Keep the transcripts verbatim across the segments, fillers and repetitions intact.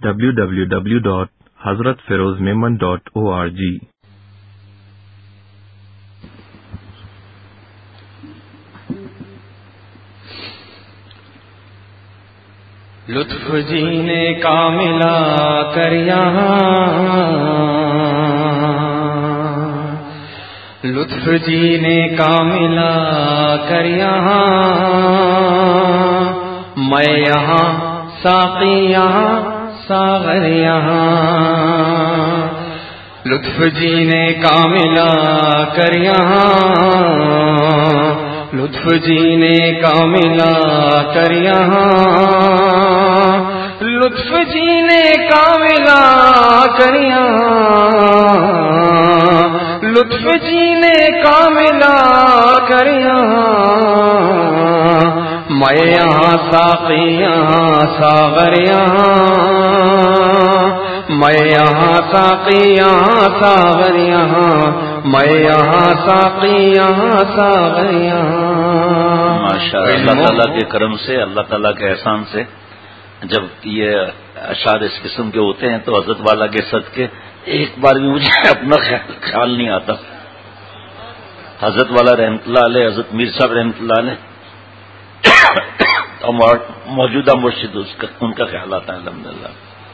W W W dot Hazrat Feroz Memon dot O R G. لطف جینے کا ملا کر یہاں، لطف جینے کا ملا کر یہاں، میں یہاں ساقی یہاں ساغر یہاں، لطف جینے کا ملا کر یہاں، لطف جینے کا ملا کر یہاں، لطف جینے کا ملا کر یہاں، لطف جینے کا ملا کر یہاں، میں یہاں ساقی یہاں ساغر یہاں، میں یہاں ساقی یہاں ساغر یہاں، میں یہاں ساقی یہاں ساغر یہاں۔ ماشاءاللہ، اللہ تعالیٰ کے کرم سے، اللہ تعالیٰ کے احسان سے جب یہ اشعار اس قسم کے ہوتے ہیں تو حضرت والا کے صدقے ایک بار بھی مجھے اپنا خیال نہیں آتا۔ حضرت والا رحمۃ اللہ علیہ، حضرت میر صاحب رحمۃ اللہ علیہ اور موجودہ مرشد اس کا ان کا خیال آتا ہے الحمدللہ۔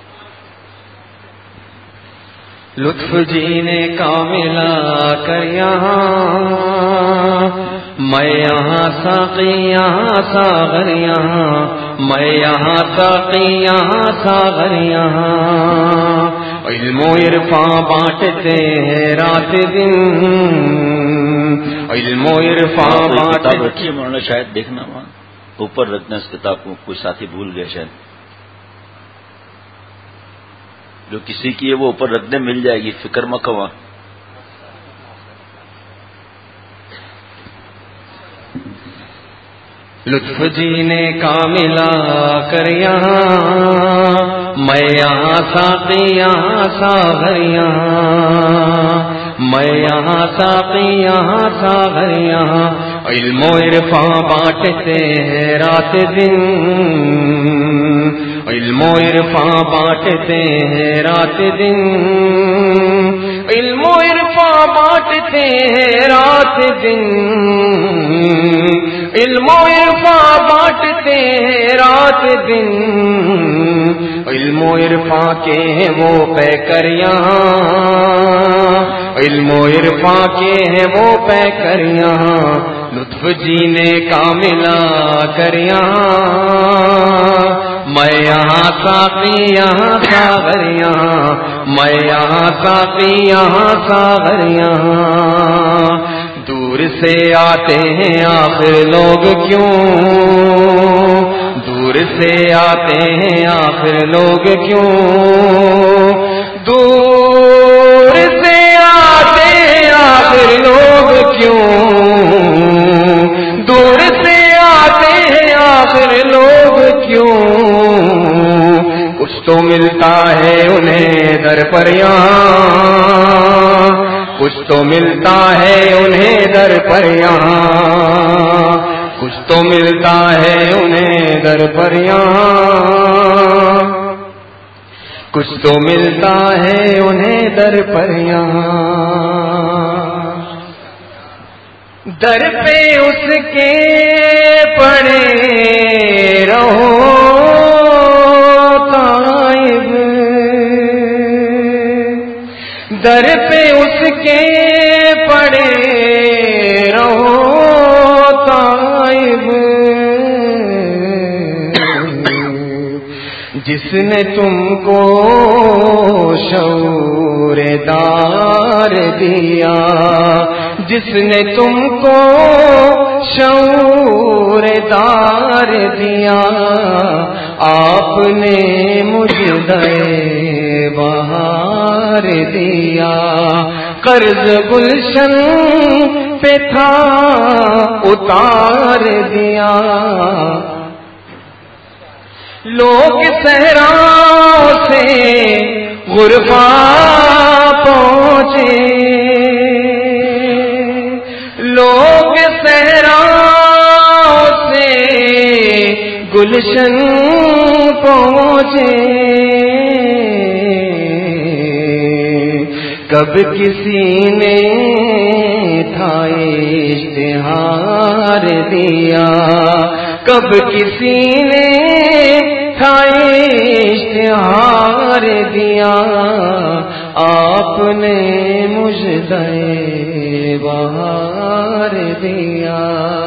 لطف جینے کا ملا کر یہاں، میں یہاں ساقی یہاں ساغر یہاں، میں یہاں ساقی یہاں ساغر یہاں، علم و عرفاں بانٹتے ہیں رات دن، علم و عرفاں بانٹتے کتاب رکھی ہے مولانا، شاید دیکھنا وہاں اوپر رکھنا اس کتاب کو، کوئی ساتھی بھول گئے شاید، جو کسی کی ہے وہ اوپر رکھنے مل جائے گی، فکر مت کرو۔ لطف جینے کا ملا کر یہاں، میں یہاں ساقی یہاں ساغر یہاں، میں یہاں ساقی یہاں ساغر یہاں، علم و عرفاں بانٹتے ہیں رات دن، علم و عرفاں بانٹتے ہیں رات دن، علم و عرفاں بانٹتے ہیں رات دن، علم و عرفاں بانٹتے ہیں رات دن، علم و عرفاں کے ہیں وہ پہ کر یہاں، علم و عرفاں کے ہیں وہ پہ کر یہاں، لطف جینے کا ملا کر یہاں، میں یہاں ساقی یہاں ساغر یہاں، میں یہاں ساقی یہاں ساغر یہاں، دور سے آتے ہیں آخر لوگ کیوں، دور سے آتے ہیں آخر لوگ کیوں، دور سے آتے ہیں آخر لوگ کیوں، دور سے آتے ہیں آخر لوگ کیوں، کچھ تو ملتا ہے انہیں در پر یہاں، کچھ تو ملتا ہے انہیں در پر یہاں، کچھ تو ملتا ہے انہیں در پر یہاں، کچھ تو ملتا ہے انہیں در پر یہاں، در پہ اس کے پڑے رہو تائب، در پہ اس کے پڑے رہو تائب، جس نے تم کو شعور دار دیا، جس نے تم کو شعور دار دیا، آپ نے مجھے بہار دیا، قرض گلشن پہ تھا اتار دیا، لوگ صحراؤں سے غربا پہنچے، لوگ صحراؤں سے گلشن پہنچے، کب کسی نے تھا اشتہار دیا، کب کسی نے تھا اشتہار دیا، آپ نے مجھے بہار دیا۔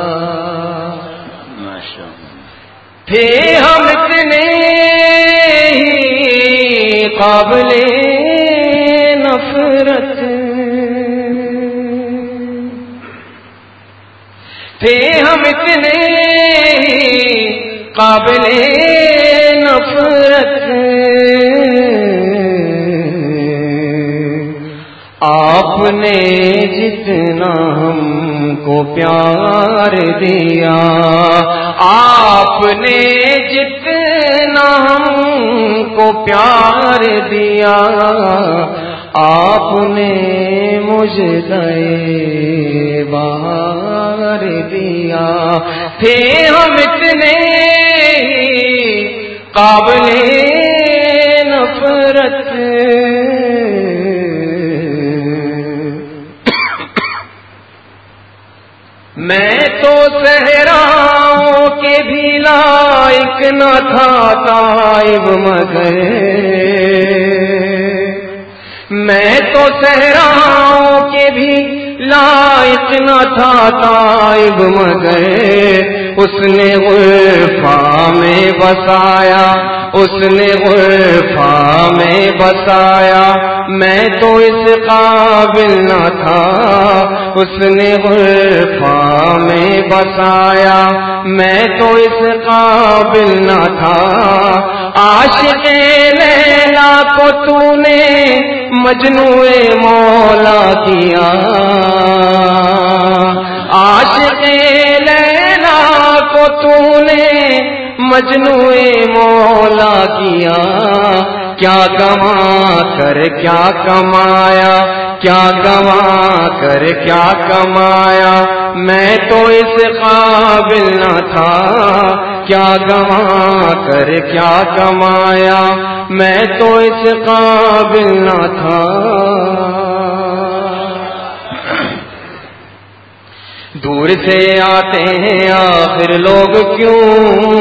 تھے ہم اتنے ہی قابل نفرت، تھے ہم اتنے ہی قابل نفرت، آپ نے جتنا ہم کو پیار دیا، آپ نے جتنا ہم کو پیار دیا، آپ نے مجھے بہار دیا۔ تھے ہم اتنے ہی قابل نفرت، میں تو صحراؤں کے بھی لائق نہ تھا طائب مگر، میں تو صحراؤں کے بھی لائق نہ تھا طائب مگر، اس نے غرفہ میں بسایا، اس نے غرفہ میں بسایا، میں تو اس قابل نہ تھا، اس نے غرفہ میں بسایا، میں تو اس قابل نہ تھا۔ عاشق لیلا کو تو نے مجنون مولا کیا، عاشق لیلا کو تو نے مجنون مولا کیا، کیا گوا کر کیا کمایا، کیا گوا کر کیا کمایا، میں تو اس قابل نہ تھا، کیا گوا کر کیا کمایا، میں تو اس قابل نہ تھا۔ دور سے آتے ہیں آخر لوگ کیوں،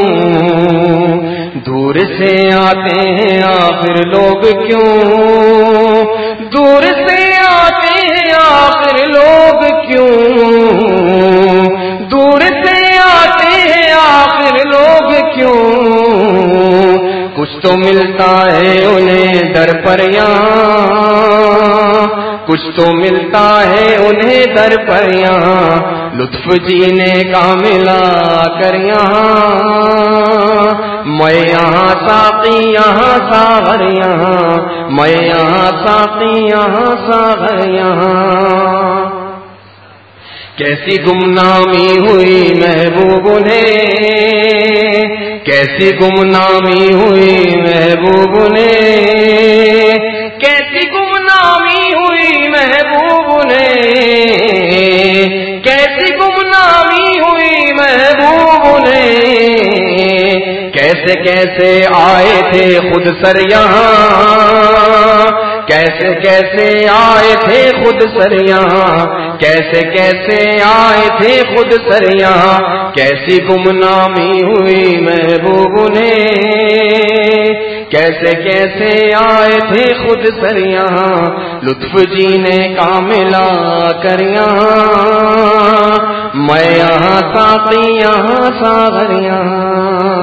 دور سے آتے ہیں آخر لوگ کیوں، دور سے آتے ہیں آخر لوگ کیوں، دور سے آتے ہیں آخر لوگ کیوں، کچھ تو ملتا ہے انہیں در پر یہاں، کچھ تو ملتا ہے انہیں در پر یہاں، لطف جینے کا ملا کر یہاں، میں یہاں ساقی یہاں ساغر یہاں، میں یہاں ساقی یہاں ساغر یہاں۔ کیسی گمنامی ہوئی محبوب نے، کیسی گمنامی ہوئی محبوب نے، کیسی گمنامی ہوئی محبوب نے، کیسی گمنامی ہوئی محبوب نے، کیسے کیسے آئے تھے خود سر یہاں، کیسے کیسے آئے تھے خود سر یہاں، کیسے کیسے آئے تھے خود سر یہاں، کیسی گمنامی ہوئی محبوب نے، کیسے کیسے آئے تھے خود سر یہاں، لطف جینے کا ملا کر یہاں، میں یہاں ساقی یہاں ساغر یہاں۔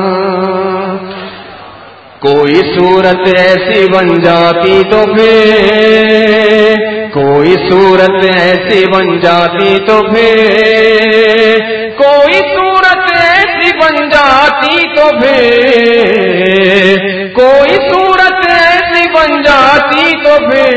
کوئی صورت ایسی بن جاتی تو پھر، کوئی صورت ایسی بن جاتی تو پھر، کوئی صورت ایسی بن جاتی تو پھر، کوئی صورت ایسی بن جاتی تو پھر،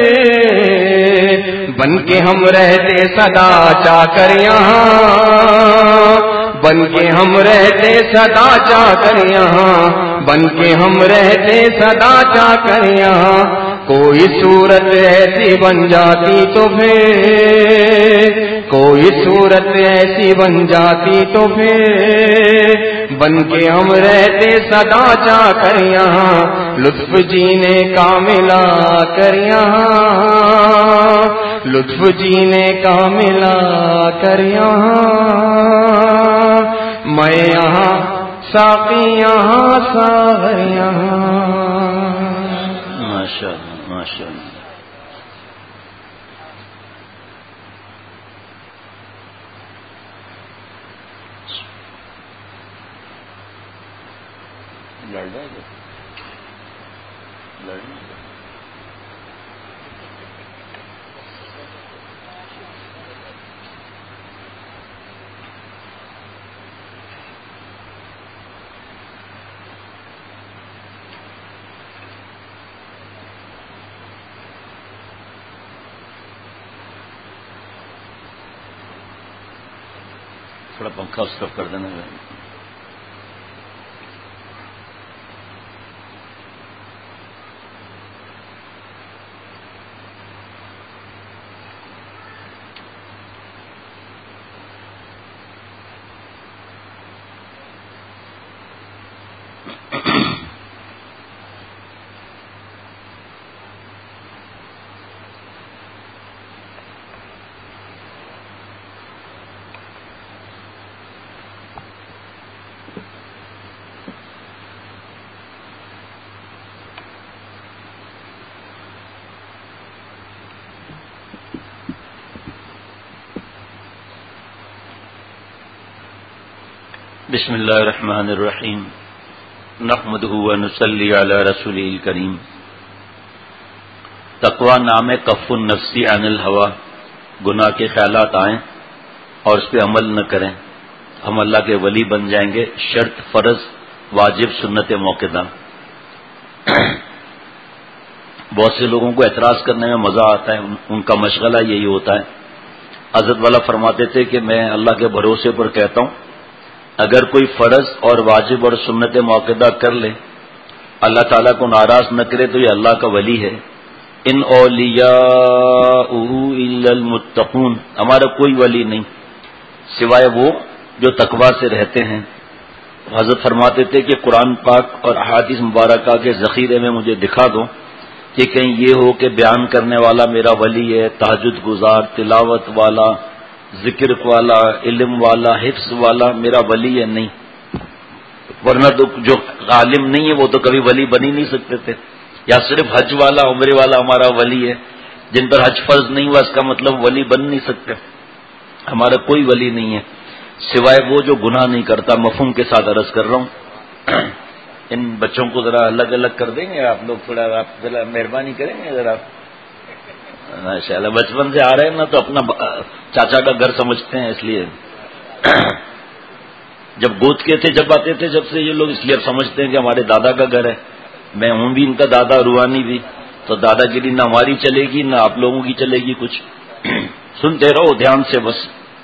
بن کے ہم رہتے سدا چا کر یہاں، بن کے ہم رہتے سدا چا کر یہاں، بن کے ہم رہتے سدا چا کر یہاں، کوئی صورت ایسی بن جاتی تو پھر کوئی صورت ایسی بن جاتی تو پھر بن کے ہم رہتے سدا جا کر یہاں لطف جینے کا ملا کر یہاں لطف جینے کا ملا کر یہاں میں یہاں ساقی یہاں ساغر یہاں. ماشاء اللہ ماشاء اللہ. لڑ جائے گا لڑنا تھوڑا پنکھا اس طرف کر دینا. بسم اللہ الرحمن الرحیم نحمدہ ونصلی علی رسولہ الکریم. تقوی نام کف النفس عن الہوی. گناہ کے خیالات آئیں اور اس پہ عمل نہ کریں ہم اللہ کے ولی بن جائیں گے. شرط فرض واجب سنت موقدہ. بہت سے لوگوں کو اعتراض کرنے میں مزہ آتا ہے, ان کا مشغلہ یہی ہوتا ہے. حضرت والا فرماتے تھے کہ میں اللہ کے بھروسے پر کہتا ہوں اگر کوئی فرض اور واجب اور سنت موقدہ کر لے اللہ تعالیٰ کو ناراض نہ کرے تو یہ اللہ کا ولی ہے. ان اولیاء الا المتقون. ہمارا کوئی ولی نہیں سوائے وہ جو تقوی سے رہتے ہیں. حضرت فرماتے تھے کہ قرآن پاک اور احادیث مبارکہ کے ذخیرے میں مجھے دکھا دو کہ کہیں یہ ہو کہ بیان کرنے والا میرا ولی ہے, تہجد گزار, تلاوت والا, ذکر والا, علم والا, حفظ والا میرا ولی ہے. نہیں, ورنہ تو جو عالم نہیں ہے وہ تو کبھی ولی بن ہی نہیں سکتے تھے. یا صرف حج والا عمرے والا ہمارا ولی ہے, جن پر حج فرض نہیں ہوا اس کا مطلب ولی بن نہیں سکتے. ہمارا کوئی ولی نہیں ہے سوائے وہ جو گناہ نہیں کرتا. مفہوم کے ساتھ عرض کر رہا ہوں. ان بچوں کو ذرا الگ الگ کر دیں گے آپ لوگ, تھوڑا آپ ذرا مہربانی کریں گے ذرا. ماشاء اللہ بچپن سے آ رہے ہیں نا تو اپنا چاچا کا گھر سمجھتے ہیں, اس لیے جب گود کے تھے جب آتے تھے جب سے یہ لوگ اس لیے اب سمجھتے ہیں کہ ہمارے دادا کا گھر ہے. میں ہوں بھی ان کا دادا, روحانی بھی, تو دادا گیری نہ ہماری چلے گی نہ آپ لوگوں کی چلے گی. کچھ سنتے رہو دھیان سے بس.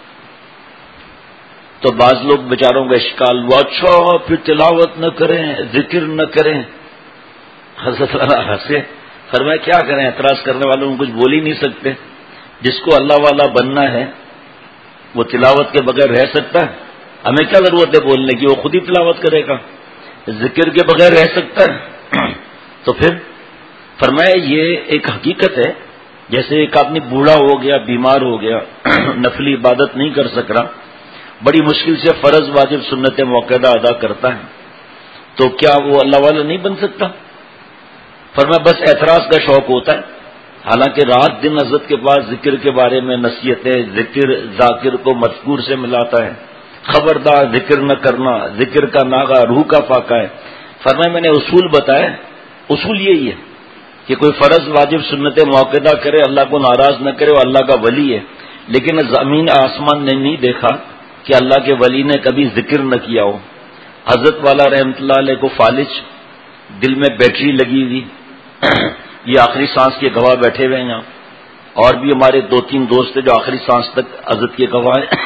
تو بعض لوگ بیچاروں کا اشکال ہوا, اچھا پھر تلاوت نہ کریں ذکر نہ کریں. حضرت ہنسے, فرمایا کیا کریں, اعتراض کرنے والوں کو کچھ بول ہی نہیں سکتے. جس کو اللہ والا بننا ہے وہ تلاوت کے بغیر رہ سکتا ہے؟ ہمیں کیا ضرورت ہے بولنے کی, وہ خود ہی تلاوت کرے گا. ذکر کے بغیر رہ سکتا ہے؟ تو پھر فرمایا یہ ایک حقیقت ہے, جیسے ایک آدمی بوڑھا ہو گیا, بیمار ہو گیا, نفلی عبادت نہیں کر سک رہا, بڑی مشکل سے فرض واجب سنت موقدہ ادا کرتا ہے, تو کیا وہ اللہ والا نہیں بن سکتا؟ فرمایا بس اعتراض کا شوق ہوتا ہے. حالانکہ رات دن حضرت کے پاس ذکر کے بارے میں نصیحتیں, ذکر ذاکر کو مذکور سے ملاتا ہے. خبردار ذکر نہ کرنا, ذکر کا ناغہ روح کا فاقہ ہے. فرمایا میں نے اصول بتایا, اصول یہی ہے کہ کوئی فرض واجب سنت موقدہ کرے اللہ کو ناراض نہ کرے وہ اللہ کا ولی ہے. لیکن زمین آسمان نے نہیں دیکھا کہ اللہ کے ولی نے کبھی ذکر نہ کیا ہو. حضرت والا رحمت اللہ علیہ کو فالج, دل میں بیٹری لگی ہوئی, یہ آخری سانس کے گواہ بیٹھے ہوئے ہیں یہاں, اور بھی ہمارے دو تین دوست ہیں جو آخری سانس تک حضرت کے گواہ ہیں.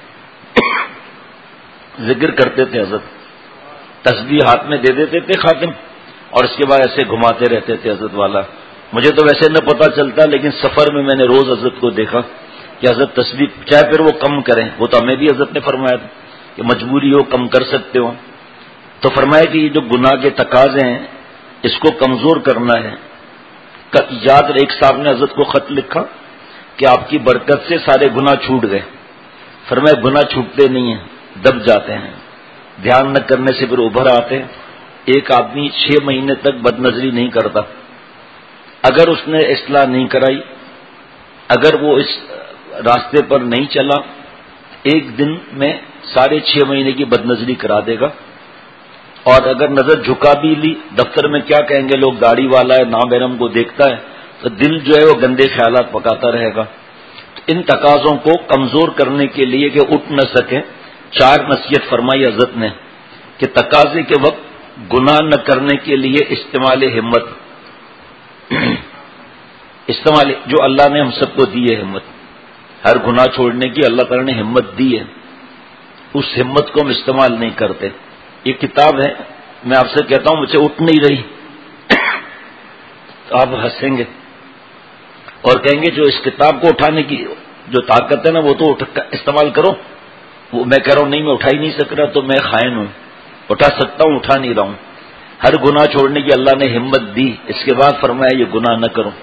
ذکر کرتے تھے حضرت, تسبیح ہاتھ میں دے دیتے تھے خاتم, اور اس کے بعد ایسے گھماتے رہتے تھے حضرت والا. مجھے تو ویسے نہ پتہ چلتا، لیکن سفر میں میں نے روز حضرت کو دیکھا کہ حضرت تسبیح چاہے پھر وہ کم کریں، وہ تو ہمیں بھی حضرت نے فرمایا تھا کہ مجبوری ہو کم کر سکتے ہو، تو فرمایا کہ یہ جو گناہ کے تقاضے ہیں اس کو کمزور کرنا ہے۔ یاد ایک صاحب نے حضرت کو خط لکھا کہ آپ کی برکت سے سارے گناہ چھوٹ گئے، فرمایا گناہ چھوٹتے نہیں ہیں، دب جاتے ہیں، دھیان نہ کرنے سے پھر ابھر آتے ہیں۔ ایک آدمی چھ مہینے تک بد نظری نہیں کرتا، اگر اس نے اصلاح نہیں کرائی، اگر وہ اس راستے پر نہیں چلا، ایک دن میں سارے چھ مہینے کی بد نظری کرا دے گا۔ اور اگر نظر جھکا بھی لی، دفتر میں کیا کہیں گے لوگ، داڑھی والا ہے، نابیرم کو دیکھتا ہے، تو دل جو ہے وہ گندے خیالات پکاتا رہے گا۔ ان تقاضوں کو کمزور کرنے کے لیے کہ اٹھ نہ سکے، چار نصیحت فرمائی حضرت نے کہ تقاضے کے وقت گناہ نہ کرنے کے لیے استعمال ہمت، استعمال جو اللہ نے ہم سب کو دی ہے ہمت، ہر گناہ چھوڑنے کی اللہ تعالیٰ نے ہمت دی ہے، اس ہمت کو ہم استعمال نہیں کرتے۔ یہ کتاب ہے، میں آپ سے کہتا ہوں مجھ سے اٹھ نہیں رہی تو آپ ہنسیں گے اور کہیں گے جو اس کتاب کو اٹھانے کی جو طاقت ہے نا وہ تو استعمال کرو۔ وہ میں کہہ رہا ہوں نہیں میں اٹھا ہی نہیں سک رہا تو میں خائن ہوں، اٹھا سکتا ہوں اٹھا نہیں رہا ہوں۔ ہر گناہ چھوڑنے کی اللہ نے ہمت دی، اس کے بعد فرمایا یہ گناہ نہ کرو،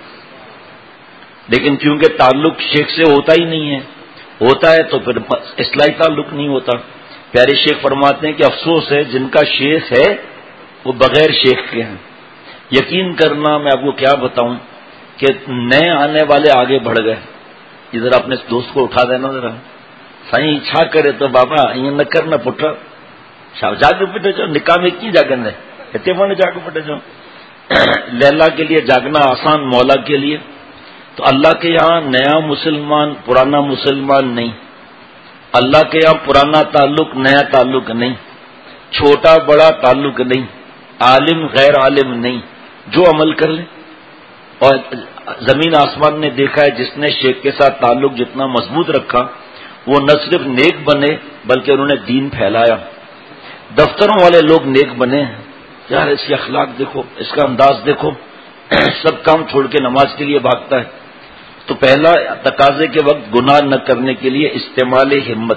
لیکن کیونکہ تعلق شیخ سے ہوتا ہی نہیں ہے، ہوتا ہے تو پھر اصلاحی تعلق نہیں ہوتا۔ پیارے شیخ فرماتے ہیں کہ افسوس ہے جن کا شیخ ہے وہ بغیر شیخ کے ہیں۔ یقین کرنا میں آپ کو کیا بتاؤں کہ نئے آنے والے آگے بڑھ گئے، ادھر اپنے دوست کو اٹھا دینا ذرا، سائیں اچھا کرے تو بابا یہ نہ کرنا پٹا جاگ پٹے جو نکاح میں کی جاگن ہے اتنے من جاگ پٹے جو لیلا کے لیے جاگنا آسان، مولا کے لیے تو اللہ کے یہاں نیا مسلمان پرانا مسلمان نہیں، اللہ کے یہاں پرانا تعلق نیا تعلق نہیں، چھوٹا بڑا تعلق نہیں، عالم غیر عالم نہیں، جو عمل کر لے۔ اور زمین آسمان نے دیکھا ہے جس نے شیخ کے ساتھ تعلق جتنا مضبوط رکھا وہ نہ صرف نیک بنے بلکہ انہوں نے دین پھیلایا۔ دفتروں والے لوگ نیک بنے، یار اس کے اخلاق دیکھو، اس کا انداز دیکھو، سب کام چھوڑ کے نماز کے لیے بھاگتا ہے۔ تو پہلا تقاضے کے وقت گناہ نہ کرنے کے لیے استعمال ہمت۔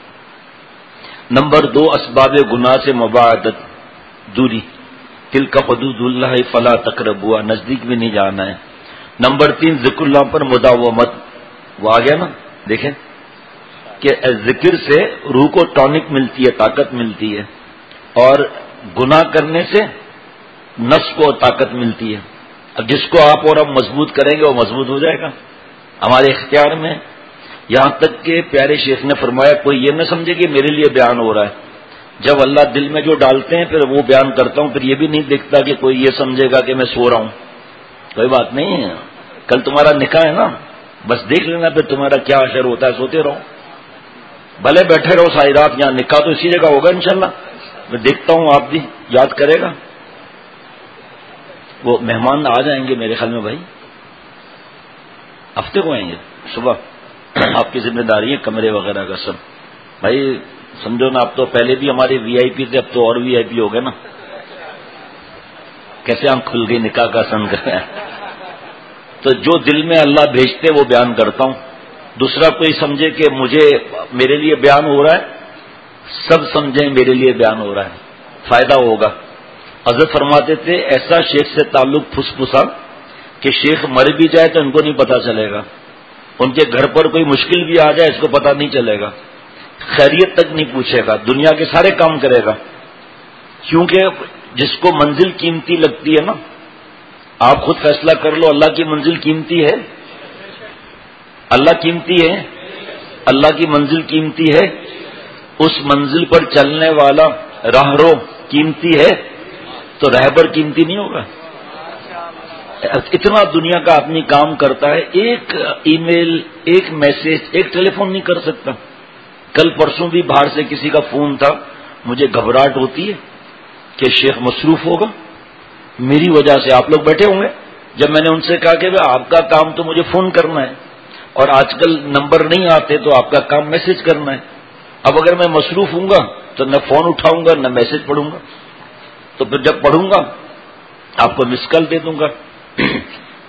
نمبر دو اسباب گناہ سے مباعدت، دوری، تلک حدود اللہ فلا تقربوها، نزدیک بھی نہیں جانا ہے۔ نمبر تین ذکر اللہ پر مداومت، وہ آ گیا نا، دیکھیں کہ ذکر سے روح کو ٹونک ملتی ہے، طاقت ملتی ہے، اور گناہ کرنے سے نفس کو طاقت ملتی ہے۔ اب جس کو آپ اور ہم مضبوط کریں گے وہ مضبوط ہو جائے گا ہمارے اختیار میں۔ یہاں تک کہ پیارے شیخ نے فرمایا کوئی یہ نہ سمجھے کہ میرے لیے بیان ہو رہا ہے، جب اللہ دل میں جو ڈالتے ہیں پھر وہ بیان کرتا ہوں، پھر یہ بھی نہیں دیکھتا کہ کوئی یہ سمجھے گا کہ میں سو رہا ہوں۔ کوئی بات نہیں ہے، کل تمہارا نکاح ہے نا، بس دیکھ لینا پھر تمہارا کیا اثر ہوتا ہے، سوتے رہو، بھلے بیٹھے رہو ساری رات، یہاں نکاح تو اسی جگہ ہوگا انشاءاللہ، میں دیکھتا ہوں آپ بھی یاد کرے گا۔ وہ مہمان آ جائیں گے میرے خیال میں بھائی، ہفتے کو آئیں گے صبح، آپ کی ذمہ داری ہے کمرے وغیرہ کا سب، بھائی سمجھو نا، اب تو پہلے بھی ہمارے وی آئی پی تھے، اب تو اور وی آئی پی ہو گئے نا، کیسے آنکھ کھل گئی نکاح کا سن کر۔ تو جو دل میں اللہ بھیجتے وہ بیان کرتا ہوں، دوسرا کوئی سمجھے کہ مجھے میرے لیے بیان ہو رہا ہے، سب سمجھیں میرے لیے بیان ہو رہا ہے، فائدہ ہوگا۔ حضرت فرماتے تھے ایسا شیخ سے تعلق پھس پھسا کہ شیخ مر بھی جائے تو ان کو نہیں پتا چلے گا، ان کے گھر پر کوئی مشکل بھی آ جائے اس کو پتا نہیں چلے گا، خیریت تک نہیں پوچھے گا، دنیا کے سارے کام کرے گا، کیونکہ جس کو منزل قیمتی لگتی ہے نا، آپ خود فیصلہ کر لو، اللہ کی منزل قیمتی ہے، اللہ قیمتی ہے، اللہ کی منزل قیمتی ہے، اس منزل پر چلنے والا راہرو قیمتی ہے، تو رہبر قیمتی نہیں ہوگا؟ اتنا دنیا کا آدمی کام کرتا ہے، ایک ای میل، ایک میسج، ایک ٹیلی فون نہیں کر سکتا۔ کل پرسوں بھی باہر سے کسی کا فون تھا، مجھے گھبراہٹ ہوتی ہے کہ شیخ مصروف ہوگا میری وجہ سے، آپ لوگ بیٹھے ہوں گے، جب میں نے ان سے کہا کہ آپ کا کام تو مجھے فون کرنا ہے اور آج کل نمبر نہیں آتے تو آپ کا کام میسج کرنا ہے، اب اگر میں مصروف ہوں گا تو نہ فون اٹھاؤں گا نہ میسج پڑھوں گا، تو پھر جب پڑھوں گا آپ کو مس کال دے دوں گا۔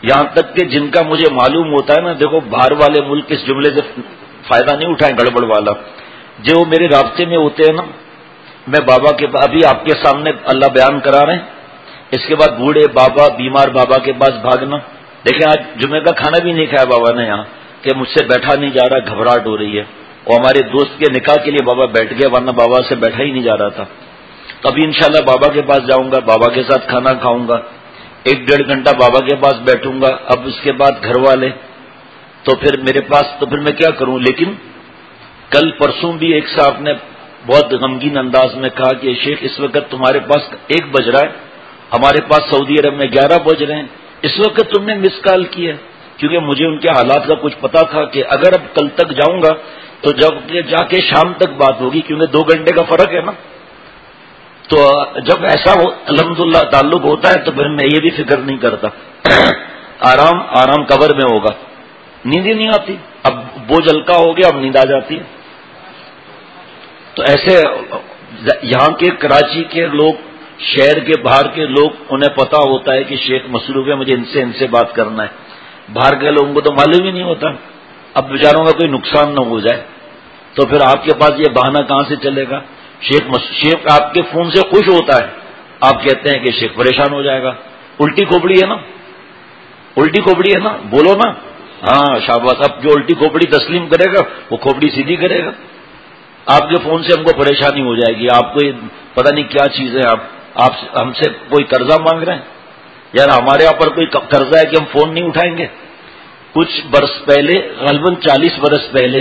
یہاں تک کہ جن کا مجھے معلوم ہوتا ہے نا، دیکھو باہر والے ملک اس جملے سے فائدہ نہیں اٹھائیں، گڑبڑ والا، جو میرے رابطے میں ہوتے ہیں نا، میں بابا کے ابھی آپ کے سامنے اللہ بیان کرا رہے ہیں، اس کے بعد بوڑھے بابا، بیمار بابا کے پاس بھاگنا. دیکھیں آج جمعے کا کھانا بھی نہیں کھایا بابا نے یہاں، کہ مجھ سے بیٹھا نہیں جا رہا، گھبراہٹ ہو رہی ہے. اور ہمارے دوست کے نکاح کے لیے بابا بیٹھ گئے، ورنہ بابا سے بیٹھا ہی نہیں جا رہا تھا. تو ابھی انشاءاللہ بابا کے پاس جاؤں گا، بابا کے ساتھ کھانا کھاؤں گا، ایک ڈیڑھ گھنٹہ بابا کے پاس بیٹھوں گا. اب اس کے بعد گھر والے، تو پھر میرے پاس، تو پھر میں کیا کروں. لیکن کل پرسوں بھی ایک صاحب نے بہت غمگین انداز میں کہا کہ شیخ اس وقت تمہارے پاس ایک بج رہا ہے، ہمارے پاس سعودی عرب میں گیارہ بج رہے ہیں، اس وقت تم نے مس کال کی ہے. کیونکہ مجھے ان کے حالات کا کچھ پتا تھا کہ اگر اب کل تک جاؤں گا تو جب جا کے شام تک بات ہوگی، کیونکہ دو گھنٹے کا فرق ہے نا. تو جب ایسا ہو الحمدللہ تعلق ہوتا ہے تو پھر میں یہ بھی فکر نہیں کرتا. آرام آرام قبر میں ہوگا، نیند ہی نہیں آتی. اب بوجھ ہلکا ہو گیا، اب نیند آ جاتی ہے. تو ایسے یہاں کے کراچی کے لوگ، شہر کے باہر کے لوگ، انہیں پتا ہوتا ہے کہ شیخ مصروف ہے، مجھے ان سے ان سے بات کرنا ہے. باہر کے لوگوں کو تو معلوم ہی نہیں ہوتا. اب بیچاروں کا کوئی نقصان نہ ہو جائے تو پھر آپ کے پاس یہ بہانہ کہاں سے چلے گا. شیخ شیخ آپ کے فون سے خوش ہوتا ہے، آپ کہتے ہیں کہ شیخ پریشان ہو جائے گا. الٹی کھوپڑی ہے نا، الٹی کھوپڑی ہے نا، بولو نا. ہاں شاباش. اب جو الٹی کھوپڑی تسلیم کرے گا وہ کھوپڑی سیدھی کرے گا. آپ کے فون سے ہم کو پریشانی ہو جائے گی، آپ کو پتہ نہیں کیا چیز ہے، آپ آپ ہم سے کوئی قرضہ مانگ رہے ہیں. یار ہمارے یہاں پر کوئی قرضہ ہے کہ ہم فون نہیں اٹھائیں گے. کچھ برس پہلے، غالباً چالیس برس پہلے،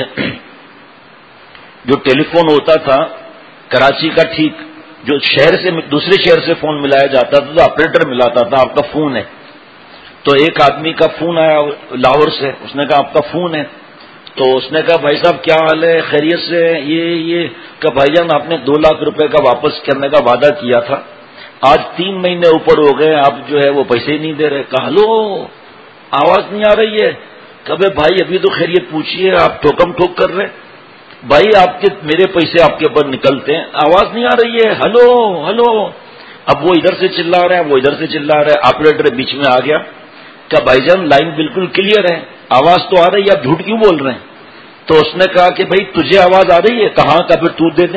جو ٹیلی فون ہوتا تھا کراچی کا، ٹھیک جو شہر سے دوسرے شہر سے فون ملایا جاتا تھا تو آپریٹر ملاتا تھا، آپ کا فون ہے. تو ایک آدمی کا فون آیا لاہور سے، اس نے کہا آپ کا فون ہے. تو اس نے کہا بھائی صاحب کیا حال ہے، خیریت سے؟ یہ یہ کہ بھائی جان آپ نے دو لاکھ روپے کا واپس کرنے کا وعدہ کیا تھا، آج تین مہینے اوپر ہو گئے، آپ جو ہے وہ پیسے ہی نہیں دے رہے. کہا ہلو، آواز نہیں آ رہی ہے. کبھی بھائی ابھی تو خیریت پوچھیے، آپ ٹھوکم ٹھوک کر رہے. بھائی آپ کے میرے پیسے آپ کے اوپر نکلتے ہیں، آواز نہیں آ رہی ہے، ہلو ہلو. اب وہ ادھر سے چلا رہا ہے، وہ ادھر سے چلا رہا ہے. آپریٹر بیچ میں آ گیا کہ بھائی جان لائن بالکل کلیئر ہے، آواز تو آ رہی ہے، آپ جھوٹ کیوں بول رہے ہیں؟ تو اس نے کہا کہ بھائی تجھے آواز آ رہی ہے، کہاں کا پھر تو دے دے.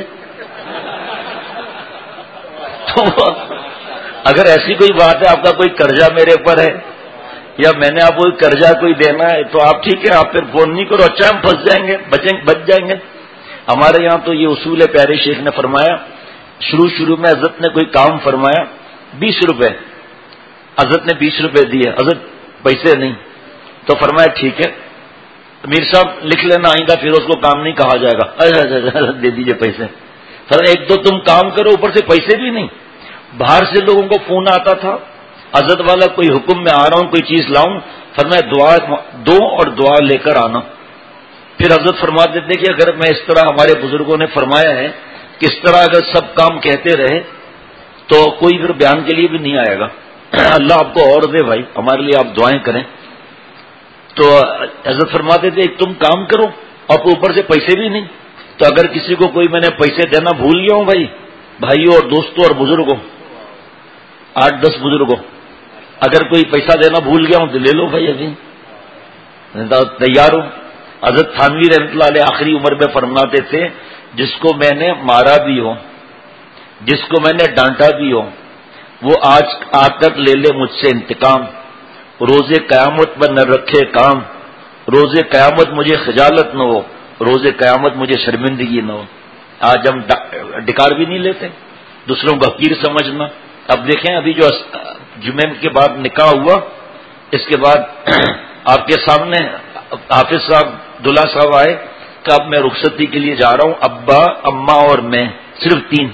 تو اگر ایسی کوئی بات ہے، آپ کا کوئی قرضہ میرے پر ہے یا میں نے آپ کو قرضہ کوئی دینا ہے تو آپ ٹھیک ہے، آپ پھر فون نہیں کرو. اچھا ہم پھنس جائیں گے، بچیں بچ جائیں گے. ہمارے یہاں تو یہ اصول ہے، پیارے شیخ نے فرمایا، شروع شروع میں حضرت نے کوئی کام فرمایا، بیس روپے حضرت نے بیس روپے دیے، حضرت پیسے نہیں. تو فرمایا ٹھیک ہے امیر صاحب لکھ لینا، آئندہ پھر اس کو کام نہیں کہا جائے گا، دے دیجئے پیسے. سر ایک تو تم کام کرو، اوپر سے پیسے بھی نہیں. باہر سے لوگوں کو فون آتا تھا، حضرت والا کوئی حکم میں آ رہا ہوں، کوئی چیز لاؤں، فرمایا دعا دو اور دعا لے کر آنا. پھر حضرت فرما دیتے کہ اگر میں اس طرح، ہمارے بزرگوں نے فرمایا ہے کہ اس طرح اگر سب کام کہتے رہے تو کوئی پھر بیان کے لیے بھی نہیں آئے گا. اللہ آپ کو اور دے بھائی، ہمارے لیے آپ دعائیں کریں. تو حضرت فرماتے تھے ایک تم کام کرو اور اوپر سے پیسے بھی نہیں. تو اگر کسی کو کوئی میں نے پیسے دینا بھول گیا ہوں بھائی، بھائیوں اور دوستوں اور بزرگوں، آٹھ دس بزرگوں، اگر کوئی پیسہ دینا بھول گیا ہوں تو لے لو بھائی، ابھی تیار ہوں. حضرت تھانوی رحمۃ اللہ علیہ آخری عمر میں فرماتے تھے جس کو میں نے مارا بھی ہو، جس کو میں نے ڈانٹا بھی ہو، وہ آج آ کر لے لے مجھ سے انتقام. روز قیامت میں نہ رکھے کام، روز قیامت مجھے خجالت نہ ہو، روز قیامت مجھے شرمندگی نہ ہو. آج ہم ڈکار بھی نہیں لیتے، دوسروں کو حقیر سمجھنا. اب دیکھیں ابھی جو جمعے کے بعد نکاح ہوا، اس کے بعد آپ کے سامنے حافظ صاحب دلہا صاحب آئے کہ اب میں رخصتی کے لیے جا رہا ہوں، ابا اماں اور میں، صرف تین.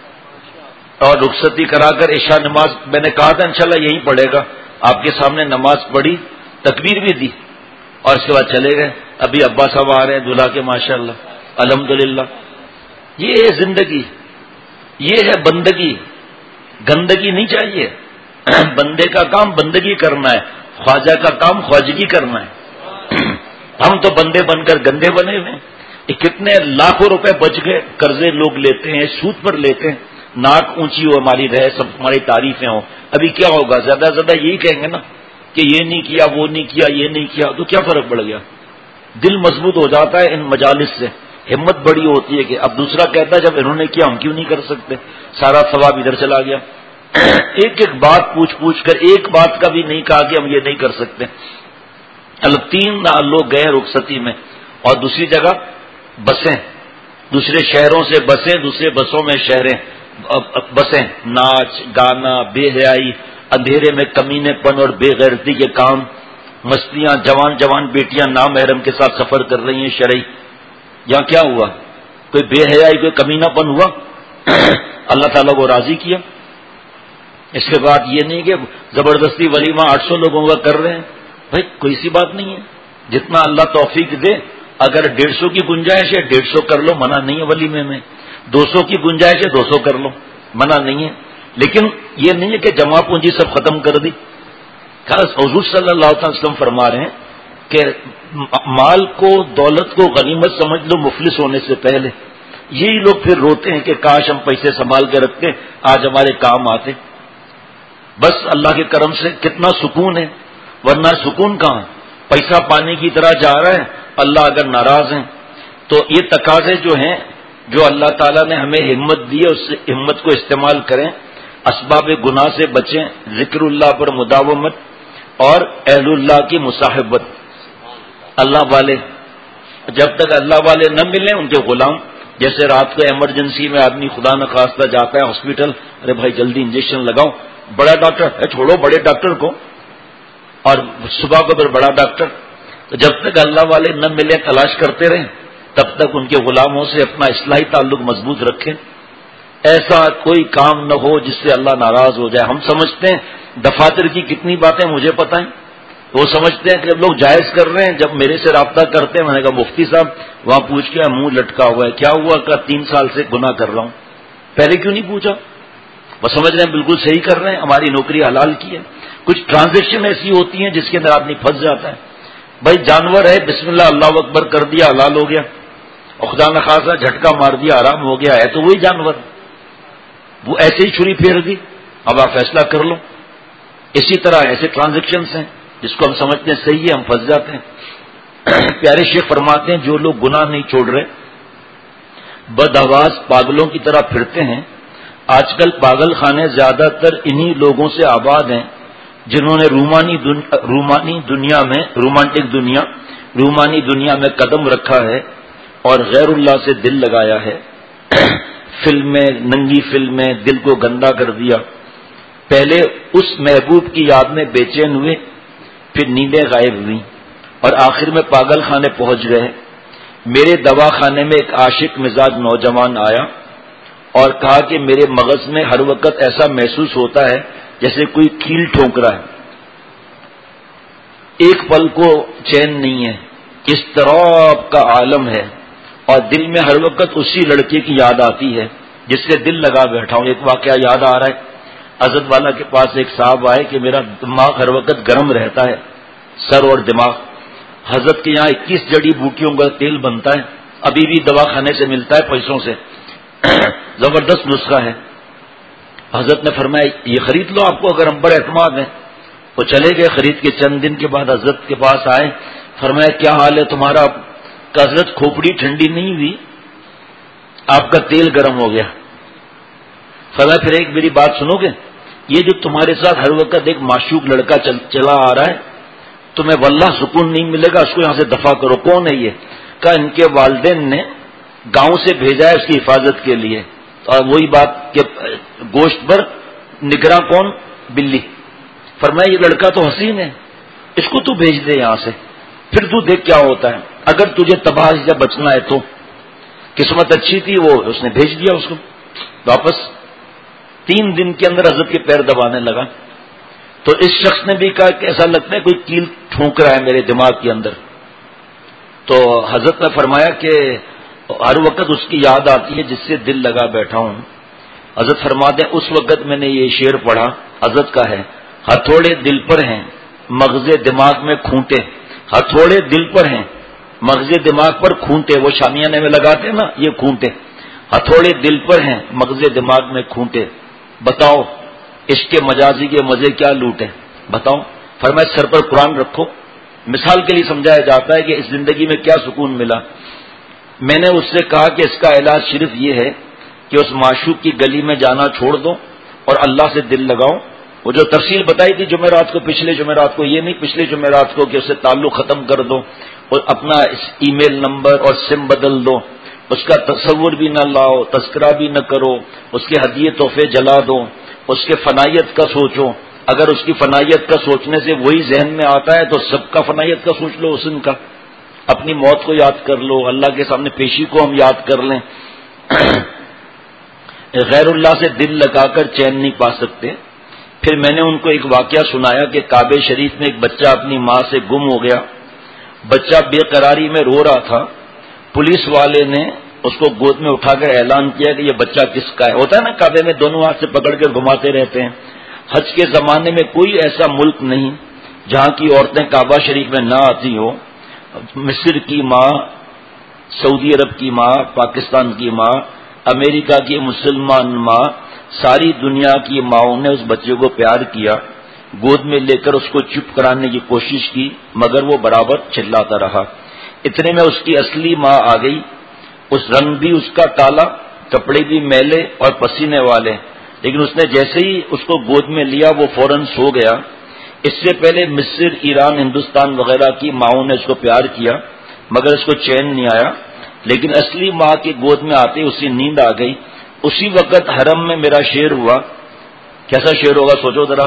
اور رخصتی کرا کر عشاء نماز میں نے کہا تھا انشاءاللہ یہی پڑھے گا، آپ کے سامنے نماز پڑھی، تکبیر بھی دی اور اس کے بعد چلے گئے. ابھی ابا صاحب آ رہے ہیں دلہا کے، ماشاءاللہ الحمدللہ. یہ ہے زندگی، یہ ہے بندگی. گندگی نہیں چاہیے. بندے کا کام بندگی کرنا ہے، خواجہ کا کام خواجگی کرنا ہے. ہم تو بندے بن کر گندے بنے ہوئے. کتنے لاکھوں روپے بچ گئے، قرضے لوگ لیتے ہیں، سود پر لیتے ہیں. ناک اونچی ہو ہماری رہے، سب ہماری تعریفیں ہوں. ابھی کیا ہوگا؟ زیادہ سے زیادہ یہی کہیں گے نا کہ یہ نہیں کیا وہ نہیں کیا یہ نہیں کیا تو کیا فرق پڑ گیا؟ دل مضبوط ہو جاتا ہے ان مجالس سے، ہمت بڑی ہوتی ہے کہ اب دوسرا کہتا ہے جب انہوں نے کیا ہم کیوں نہیں کر سکتے، سارا ثواب ادھر چلا گیا۔ ایک ایک بات پوچھ پوچھ کر ایک بات کا بھی نہیں کہا کہ ہم یہ نہیں کر سکتے۔ الگ تین لوگ گئے رخصتی میں، اور دوسری جگہ بسیں، دوسرے شہروں سے بسیں، دوسرے بسوں میں شہریں بسیں، ناچ گانا، بے حیائی، اندھیرے میں کمینے پن اور بے غیرتی کے کام، مستیاں، جوان جوان بیٹیاں نامحرم کے ساتھ سفر کر رہی ہیں شرعی۔ یہاں کیا ہوا؟ کوئی بے حیائی، کوئی کمینہ پن ہوا؟ اللہ تعالیٰ کو راضی کیا۔ اس کے بعد یہ نہیں کہ زبردستی ولیمہ آٹھ سو لوگوں کا کر رہے ہیں، بھائی کوئی سی بات نہیں ہے، جتنا اللہ توفیق دے۔ اگر ڈیڑھ سو کی گنجائش ہے ڈیڑھ سو کر لو، منع نہیں ہے ولیمے میں۔ دو سو کی گنجائش ہے دو سو کر لو، منع نہیں ہے، لیکن یہ نہیں ہے کہ جمع پونجی سب ختم کر دی۔ حضور صلی اللہ علیہ وسلم فرما رہے ہیں کہ مال کو، دولت کو غنیمت سمجھ لو مفلس ہونے سے پہلے۔ یہی لوگ پھر روتے ہیں کہ کاش ہم پیسے سنبھال کے رکھتے، آج ہمارے کام آتے۔ بس اللہ کے کرم سے کتنا سکون ہے، ورنہ سکون کہاں؟ پیسہ پانی کی طرح جا رہا ہے۔ اللہ اگر ناراض ہیں تو یہ تقاضے جو ہیں، جو اللہ تعالیٰ نے ہمیں ہمت دی ہے، اس ہمت کو استعمال کریں، اسباب گناہ سے بچیں، ذکر اللہ پر مداومت اور اہل اللہ کی مصاحبت۔ اللہ والے جب تک اللہ والے نہ ملیں ان کے غلام، جیسے رات کو ایمرجنسی میں آدمی خدا نخواستہ جاتا ہے ہاسپٹل، ارے بھائی جلدی انجیکشن لگاؤ، بڑا ڈاکٹر ہے، چھوڑو بڑے ڈاکٹر کو، اور صبح کو پھر بڑا ڈاکٹر۔ تو جب تک اللہ والے نہ ملے تلاش کرتے رہیں، تب تک ان کے غلاموں سے اپنا اصلاحی تعلق مضبوط رکھیں۔ ایسا کوئی کام نہ ہو جس سے اللہ ناراض ہو جائے۔ ہم سمجھتے ہیں دفاتر کی کتنی باتیں مجھے پتہ ہیں، وہ سمجھتے ہیں کہ جب لوگ جائز کر رہے ہیں، جب میرے سے رابطہ کرتے ہیں، میں نے کہا مفتی صاحب وہاں پوچھ کے منہ لٹکا ہوا ہے، کیا ہوا؟ کہ تین سال سے گناہ کر رہا ہوں، پہلے کیوں نہیں پوچھا؟ وہ سمجھ رہے ہیں بالکل صحیح کر رہے ہیں، ہماری نوکری حلال کی ہے۔ کچھ ٹرانزیکشن ایسی ہوتی ہیں جس کے اندر آدمی پھنس جاتا ہے۔ بھائی جانور ہے، بسم اللہ اللہ اکبر کر دیا حلال ہو گیا، اور خدا نخواستہ جھٹکا مار دیا حرام ہو گیا، ہے تو وہی جانور، وہ ایسے ہی چھری پھیر دی، اب آپ فیصلہ کر لو۔ اسی طرح ایسے ٹرانزیکشنز ہیں جس کو ہم سمجھتے ہیں صحیح ہے، ہم پھنس جاتے ہیں۔ پیارے شیخ فرماتے ہیں جو لوگ گناہ نہیں چھوڑ رہے، بدحواس پاگلوں کی طرح پھرتے ہیں۔ آج کل پاگل خانے زیادہ تر انہی لوگوں سے آباد ہیں جنہوں نے رومانی دنیا رومانی دنیا میں رومانٹک دنیا رومانی دنیا میں قدم رکھا ہے اور غیر اللہ سے دل لگایا ہے۔ فلمیں، ننگی فلمیں دل کو گندا کر دیا۔ پہلے اس محبوب کی یاد میں بے چین ہوئے، پھر نیندیں غائب ہوئیں، اور آخر میں پاگل خانے پہنچ گئے۔ میرے دوا خانے میں ایک عاشق مزاج نوجوان آیا اور کہا کہ میرے مغز میں ہر وقت ایسا محسوس ہوتا ہے جیسے کوئی کیل ٹھونک رہا ہے، ایک پل کو چین نہیں ہے، اضطراب کا عالم ہے، اور دل میں ہر وقت اسی لڑکے کی یاد آتی ہے جس سے دل لگا بیٹھا ہوں۔ ایک واقعہ یاد آ رہا ہے، حضرت والا کے پاس ایک صاحب آئے کہ میرا دماغ ہر وقت گرم رہتا ہے، سر اور دماغ۔ حضرت کے یہاں اکیس جڑی بوٹیوں کا تیل بنتا ہے، ابھی بھی دوا خانے سے ملتا ہے پیسوں سے، زبردست نسخہ ہے۔ حضرت نے فرمایا یہ خرید لو، آپ کو اگر ہم پر اعتماد ہے۔ وہ چلے گئے، خرید کے چند دن کے بعد حضرت کے پاس آئے، فرمایا کیا حال ہے تمہارا؟ کہ حضرت کھوپڑی ٹھنڈی نہیں ہوئی، آپ کا تیل گرم ہو گیا۔ فرمایا پھر ایک میری بات سنو گے، یہ جو تمہارے ساتھ ہر وقت ایک معشوق لڑکا چل چلا آ رہا ہے، تمہیں واللہ سکون نہیں ملے گا، اس کو یہاں سے دفع کرو۔ کون ہے یہ؟ کہ ان کے والدین نے گاؤں سے بھیجا ہے اس کی حفاظت کے لیے، اور وہی بات کہ گوشت پر نگراں کون؟ بلی۔ فرمایا یہ لڑکا تو حسین ہے، اس کو تو بھیج دے یہاں سے، پھر تو دیکھ کیا ہوتا ہے، اگر تجھے تباہ سے بچنا ہے تو۔ قسمت اچھی تھی، وہ اس نے بھیج دیا اس کو واپس۔ تین دن کے اندر حضرت کے پیر دبانے لگا، تو اس شخص نے بھی کہا کہ ایسا لگتا ہے کوئی کیل ٹھونک رہا ہے میرے دماغ کے اندر۔ تو حضرت نے فرمایا کہ ہر وقت اس کی یاد آتی ہے جس سے دل لگا بیٹھا ہوں۔ حضرت فرماتے ہیں اس وقت میں نے یہ شعر پڑھا، حضرت کا ہے، ہتھوڑے دل پر ہیں مغز دماغ میں کھونٹے، ہتھوڑے دل پر ہیں مغز دماغ پر کھونٹے، وہ شامیانے میں لگاتے ہیں نا یہ کھونٹے، ہتھوڑے دل پر ہیں مغز دماغ میں کھونٹے، بتاؤ اس کے مجازی کے مزے کیا لوٹے، بتاؤ فرمایا سر پر قرآن رکھو. مثال کے لیے سمجھایا جاتا ہے کہ اس زندگی میں کیا سکون ملا. میں نے اس سے کہا کہ اس کا علاج صرف یہ ہے کہ اس معشوق کی گلی میں جانا چھوڑ دو اور اللہ سے دل لگاؤ. وہ جو تفصیل بتائی تھی جمعرات کو، پچھلے جمعرات کو، یہ نہیں پچھلے جمعرات کو، کہ اس سے تعلق ختم کر دو اور اپنا ای میل نمبر اور سم بدل دو، اس کا تصور بھی نہ لاؤ، تذکرہ بھی نہ کرو، اس کے ہدیے تحفے جلا دو، اس کے فنائیت کا سوچو. اگر اس کی فنائیت کا سوچنے سے وہی ذہن میں آتا ہے تو سب کا فنائیت کا سوچ لو، حسن کا. اپنی موت کو یاد کر لو، اللہ کے سامنے پیشی کو ہم یاد کر لیں. غیر اللہ سے دل لگا کر چین نہیں پا سکتے. پھر میں نے ان کو ایک واقعہ سنایا کہ کعبہ شریف میں ایک بچہ اپنی ماں سے گم ہو گیا. بچہ بے قراری میں رو رہا تھا. پولیس والے نے اس کو گود میں اٹھا کر اعلان کیا کہ یہ بچہ کس کا ہے. ہوتا ہے نا کعبے میں دونوں ہاتھ سے پکڑ کر گھماتے رہتے ہیں. حج کے زمانے میں کوئی ایسا ملک نہیں جہاں کی عورتیں کعبہ شریف میں نہ آتی ہو. مصر کی ماں، سعودی عرب کی ماں، پاکستان کی ماں، امریکہ کی مسلمان ماں، ساری دنیا کی ماؤں نے اس بچے کو پیار کیا، گود میں لے کر اس کو چپ کرانے کی کوشش کی، مگر وہ برابر چلاتا رہا. اتنے میں اس کی اصلی ماں آ گئی. اس رنگ بھی اس کا کالا، کپڑے بھی میلے اور پسینے والے، لیکن اس نے جیسے ہی اس کو گود میں لیا وہ فوراً سو گیا. اس سے پہلے مصر، ایران، ہندوستان وغیرہ کی ماؤں نے اس کو پیار کیا مگر اس کو چین نہیں آیا. لیکن اصلی ماں کی گود میں آتے اسی نیند آ گئی. اسی وقت حرم میں میرا شعر ہوا. کیسا شعر ہوگا سوچو ذرا.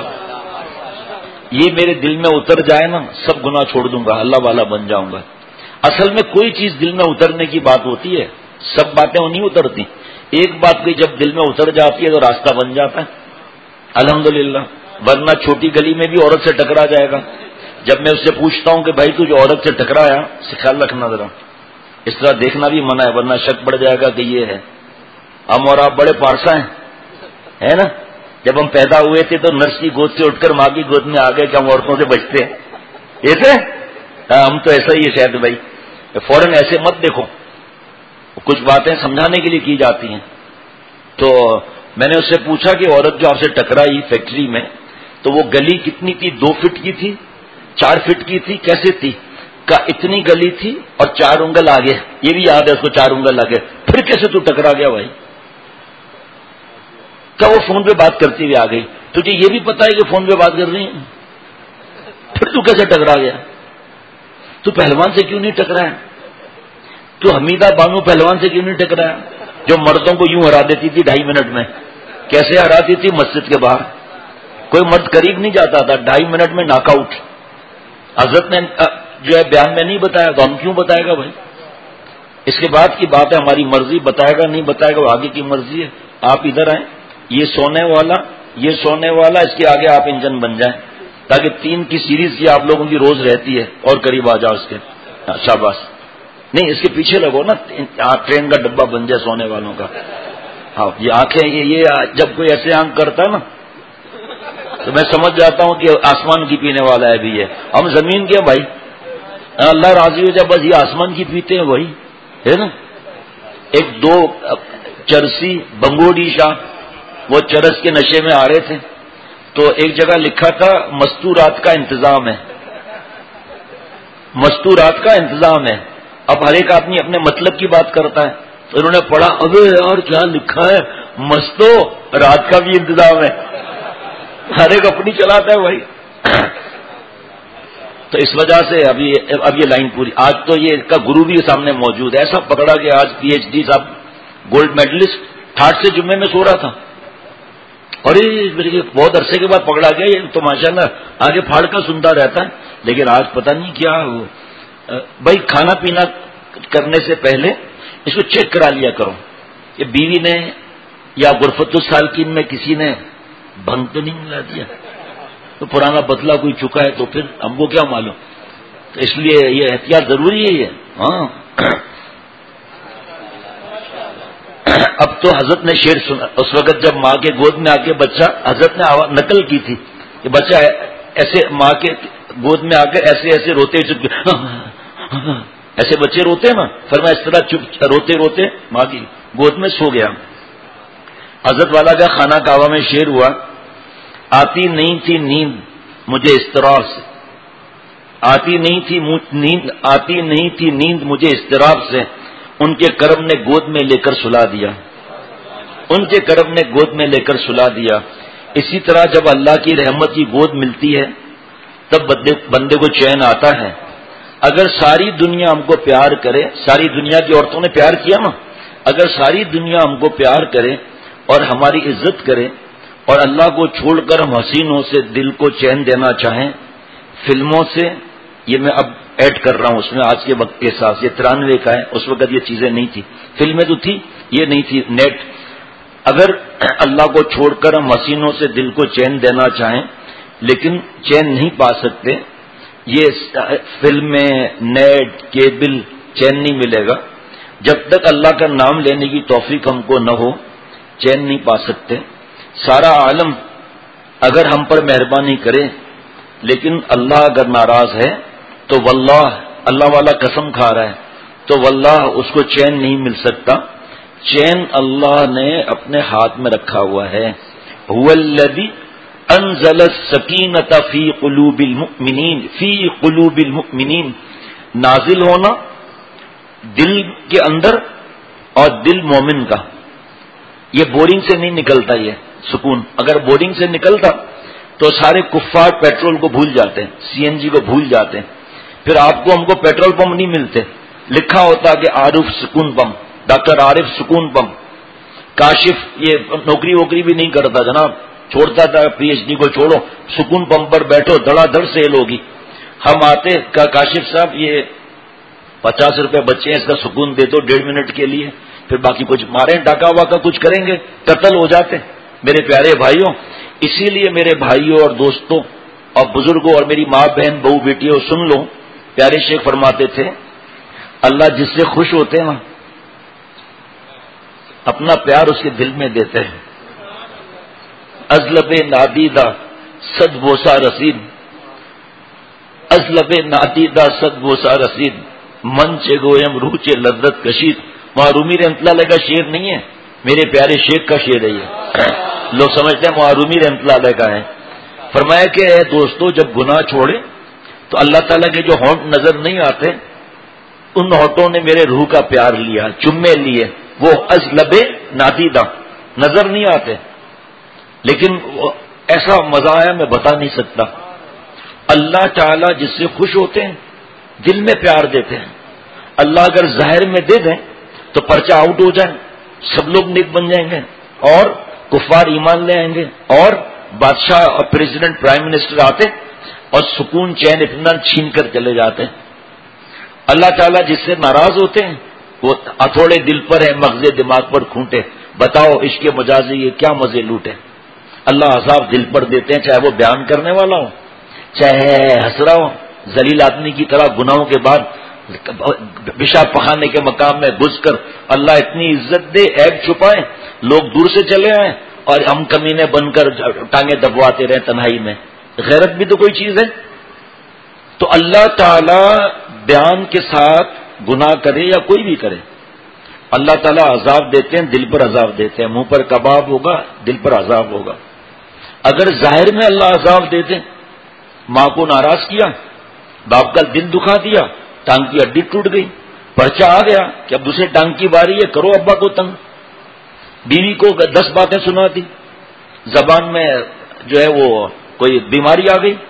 یہ میرے دل میں اتر جائے نا سب گناہ چھوڑ دوں گا، اللہ والا بن جاؤں گا. اصل میں کوئی چیز دل میں اترنے کی بات ہوتی ہے، سب باتیں وہ نہیں اترتی. ایک بات کوئی جب دل میں اتر جاتی ہے تو راستہ بن جاتا ہے الحمدللہ. ورنہ چھوٹی گلی میں بھی عورت سے ٹکرا جائے گا. جب میں اس سے پوچھتا ہوں کہ بھائی تو جو عورت سے ٹکرایا اس سے خیال رکھنا ذرا، اس طرح دیکھنا بھی منع ہے ورنہ شک پڑ جائے گا کہ یہ ہے. ہم اور آپ بڑے پارسا ہیں، ہے نا. جب ہم پیدا ہوئے تھے تو نرس کی گود سے اٹھ کر ماں کی گود میں آ گئے کہ ہم عورتوں سے بچتے ہیں. ایسے ہم تو ایسا ہی ہے شاید. بھائی فوراً ایسے مت دیکھو، کچھ باتیں سمجھانے کے لیے کی جاتی ہیں. تو میں نے اس سے پوچھا کہ عورت جو آپ سے ٹکرائی فیکٹری میں تو وہ گلی کتنی تھی؟ دو فٹ کی تھی، چار فٹ کی تھی، کیسے تھی؟ کا اتنی گلی تھی اور چار انگل آگے. یہ بھی یاد ہے اس کو، چار انگل آگے. پھر کیسے تو ٹکرا گیا بھائی؟ کیا وہ فون پہ بات کرتی ہوئی آ گئی؟ تجھے یہ بھی پتا ہے کہ فون پہ بات کر رہی ہیں، پھر تو کیسے ٹکرا گیا؟ تو پہلوان سے کیوں نہیں ٹکرایا؟ تو حمیدہ بانو پہلوان سے کیوں نہیں ٹکرایا جو مردوں کو یوں ہرا دیتی تھی ڈھائی منٹ میں؟ کیسے ہراتی تھی؟ مسجد کے باہر کوئی مرد قریب نہیں جاتا تھا، ڈھائی منٹ میں ناک آؤٹ. حضرت نے جو ہے بیان میں نہیں بتایا تو ہم کیوں بتائے گا بھائی؟ اس کے بعد کی بات ہے، ہماری مرضی، بتائے گا نہیں بتائے گا وہ آگے کی مرضی ہے. آپ ادھر آئیں، یہ سونے والا، یہ سونے والا، اس کے آگے آپ انجن بن جائیں تاکہ تین کی سیریز یہ آپ لوگوں کی روز رہتی ہے. اور قریب آ جاؤ اس کے. شاباش. نہیں اس کے پیچھے لگو نا، ٹرین کا ڈبہ بن جائے سونے والوں کا. ہاں یہ آنکھیں، یہ جب کوئی ایسے آنکھ کرتا ہے نا تو میں سمجھ جاتا ہوں کہ آسمان کی پینے والا ہے بھی ہے. ہم زمین کے بھائی، اللہ راضی ہو جائے بس، یہ آسمان کی پیتے ہیں وہی ہے نا. ایک دو چرسی بنگوڑی شاہ وہ چرس کے نشے میں آ رہے تھے تو ایک جگہ لکھا تھا مستورات کا انتظام ہے، مستورات کا انتظام ہے. اب ہر ایک آدمی اپنے مطلب کی بات کرتا ہے تو انہوں نے پڑھا ابے یار کیا لکھا ہے، مستو رات کا بھی انتظام ہے. ہر ایک اپنی چلاتا ہے بھائی. تو اس وجہ سے ابھی اب یہ لائن پوری. آج تو یہ کا گرو بھی سامنے موجود ہے. ایسا پکڑا کہ آج پی ایچ ڈی صاحب گولڈ میڈلسٹ ٹھاٹ سے جمعے میں سو رہا تھا اور یہ بہت عرصے کے بعد پکڑا گیا. یہ تو ماشاءاللہ آگے پھاڑ کر سنتا رہتا ہے لیکن آج پتہ نہیں کیا. بھائی کھانا پینا کرنے سے پہلے اس کو چیک کرا لیا کرو کہ بیوی نے یا غرفت السالکین میں کسی نے بھنگ تو نہیں ملا دیا، تو پرانا بدلہ کوئی چکا ہے تو پھر ہم کو کیا معلوم. تو اس لیے یہ احتیاط ضروری ہے. یہ ہاں اب تو حضرت نے شعر سنا اس وقت جب ماں کے گود میں آ کے بچہ، حضرت نے نقل کی تھی کہ بچہ ایسے ماں کے گود میں آ کے ایسے ایسے روتے چپ ایسے بچے روتے نا، فرمایا اس طرح چپ روتے روتے ماں کی گود میں سو گیا. حضرت والا کا خانہ کعبہ میں شعر ہوا، آتی نہیں تھی نیند مجھے اضطراب سے، آتی نہیں تھی نیند آتی نہیں تھی نیند مجھے اضطراب سے، ان کے کرم نے گود میں لے کر سلا دیا، ان کے کرم نے گود میں لے کر سلا دیا۔ اسی طرح جب اللہ کی رحمت کی گود ملتی ہے تب بندے بندے کو چین آتا ہے۔ اگر ساری دنیا ہم کو پیار کرے، ساری دنیا کی عورتوں نے پیار کیا نا، اگر ساری دنیا ہم کو پیار کرے اور ہماری عزت کرے اور اللہ کو چھوڑ کر ہم حسینوں سے دل کو چین دینا چاہیں، فلموں سے، یہ میں اب ایڈ کر رہا ہوں اس میں آج کے وقت کے ساتھ، یہ ترانوے کا ہے، اس وقت یہ چیزیں نہیں تھی، فلمیں تو تھی، یہ نہیں تھی نیٹ۔ اگر اللہ کو چھوڑ کر ہم حسینوں سے دل کو چین دینا چاہیں لیکن چین نہیں پا سکتے، یہ فلمیں، نیٹ، کیبل، چین نہیں ملے گا۔ جب تک اللہ کا نام لینے کی توفیق ہم کو نہ ہو چین نہیں پا سکتے۔ سارا عالم اگر ہم پر مہربانی کرے لیکن اللہ اگر ناراض ہے تو واللہ، اللہ والا قسم کھا رہا ہے، تو واللہ اس کو چین نہیں مل سکتا۔ چین اللہ نے اپنے ہاتھ میں رکھا ہوا ہے۔ هو الذی انزل السکینۃ فی قلوب المؤمنین، فی قلوب المؤمنین، نازل ہونا دل کے اندر اور دل مومن کا، یہ بورنگ سے نہیں نکلتا، یہ سکون اگر بورنگ سے نکلتا تو سارے کفار پیٹرول کو بھول جاتے ہیں، سی این جی کو بھول جاتے ہیں، پھر آپ کو ہم کو پیٹرول پمپ نہیں ملتے، لکھا ہوتا کہ عارف سکون پمپ، ڈاکٹر عارف سکون پمپ۔ کاشف یہ نوکری ووکری بھی نہیں کرتا جناب، چھوڑتا تھا پی ایچ ڈی کو، چھوڑو سکون پمپ پر بیٹھو، دڑا دڑ سیل ہوگی۔ ہم آتے کا کاشف صاحب یہ پچاس روپے بچے ہیں، اس کا سکون دے دو ڈیڑھ منٹ کے لیے، پھر باقی کچھ ماریں ڈاکہ واکا کچھ کریں گے، قتل ہو جاتے۔ میرے پیارے بھائیوں، اسی لیے میرے بھائیوں اور دوستوں اور بزرگوں اور میری ماں بہن بہو بیٹیوں سن لو، پیارے شیخ فرماتے تھے اللہ جس سے خوش ہوتے ہیں نا اپنا پیار اس کے دل میں دیتے ہیں۔ ازلب نادیدہ صد بوسا رسید، ازلب نادیدہ صد بوسا رسید، من چے گویم روح چے لذت کشید۔ معرومی رحمت اللہ علیہ کا شعر نہیں ہے، میرے پیارے شیخ کا شعر ہے یہ، لوگ سمجھتے ہیں معرومی رحمت اللہ علیہ کا ہے۔ فرمایا کہ اے دوستو جب گناہ چھوڑے تو اللہ تعالیٰ کے جو ہونٹ نظر نہیں آتے ان ہونٹوں نے میرے روح کا پیار لیا، چمے لیے، وہ ازلب نادیدہ نظر نہیں آتے لیکن ایسا مزہ آیا میں بتا نہیں سکتا۔ اللہ تعالیٰ جس سے خوش ہوتے ہیں دل میں پیار دیتے ہیں۔ اللہ اگر ظاہر میں دے دیں تو پرچہ آؤٹ ہو جائے، سب لوگ نیک بن جائیں گے اور کفار ایمان لے آئیں گے اور بادشاہ اور پریزیڈنٹ پرائم منسٹر آتے اور سکون چین اطمینان چھین کر چلے جاتے ہیں۔ اللہ تعالیٰ جس سے ناراض ہوتے ہیں وہ ہتھوڑے دل پر ہے، مغز دماغ پر کھونٹے، بتاؤ عشق مجازی یہ کیا مزے لوٹے۔ اللہ عذاب دل پر دیتے ہیں، چاہے وہ بیان کرنے والا ہو چاہے ہنس رہا ہو، ذلیل آدمی کی طرح گناہوں کے بعد پیشاب پخانے کے مقام میں گھس کر اللہ اتنی عزت دے، عیب چھپائے، لوگ دور سے چلے آئیں اور ہم کمینے بن کر ٹانگیں دبواتے رہے تنہائی میں۔ غیرت بھی تو کوئی چیز ہے۔ تو اللہ تعالی بیان کے ساتھ گناہ کرے یا کوئی بھی کرے اللہ تعالیٰ عذاب دیتے ہیں، دل پر عذاب دیتے ہیں۔ منہ پر کباب ہوگا، دل پر عذاب ہوگا۔ اگر ظاہر میں اللہ عذاب دے دیں، ماں کو ناراض کیا، باپ کا دل دکھا دیا، ٹانگ کی ہڈی ٹوٹ گئی، پرچہ آ گیا کہ اب دوسرے ٹانگ کی باری ہے، کرو ابا کو تنگ، بیوی کو دس باتیں سنا دی، زبان میں جو ہے وہ کوئی بیماری آ گئی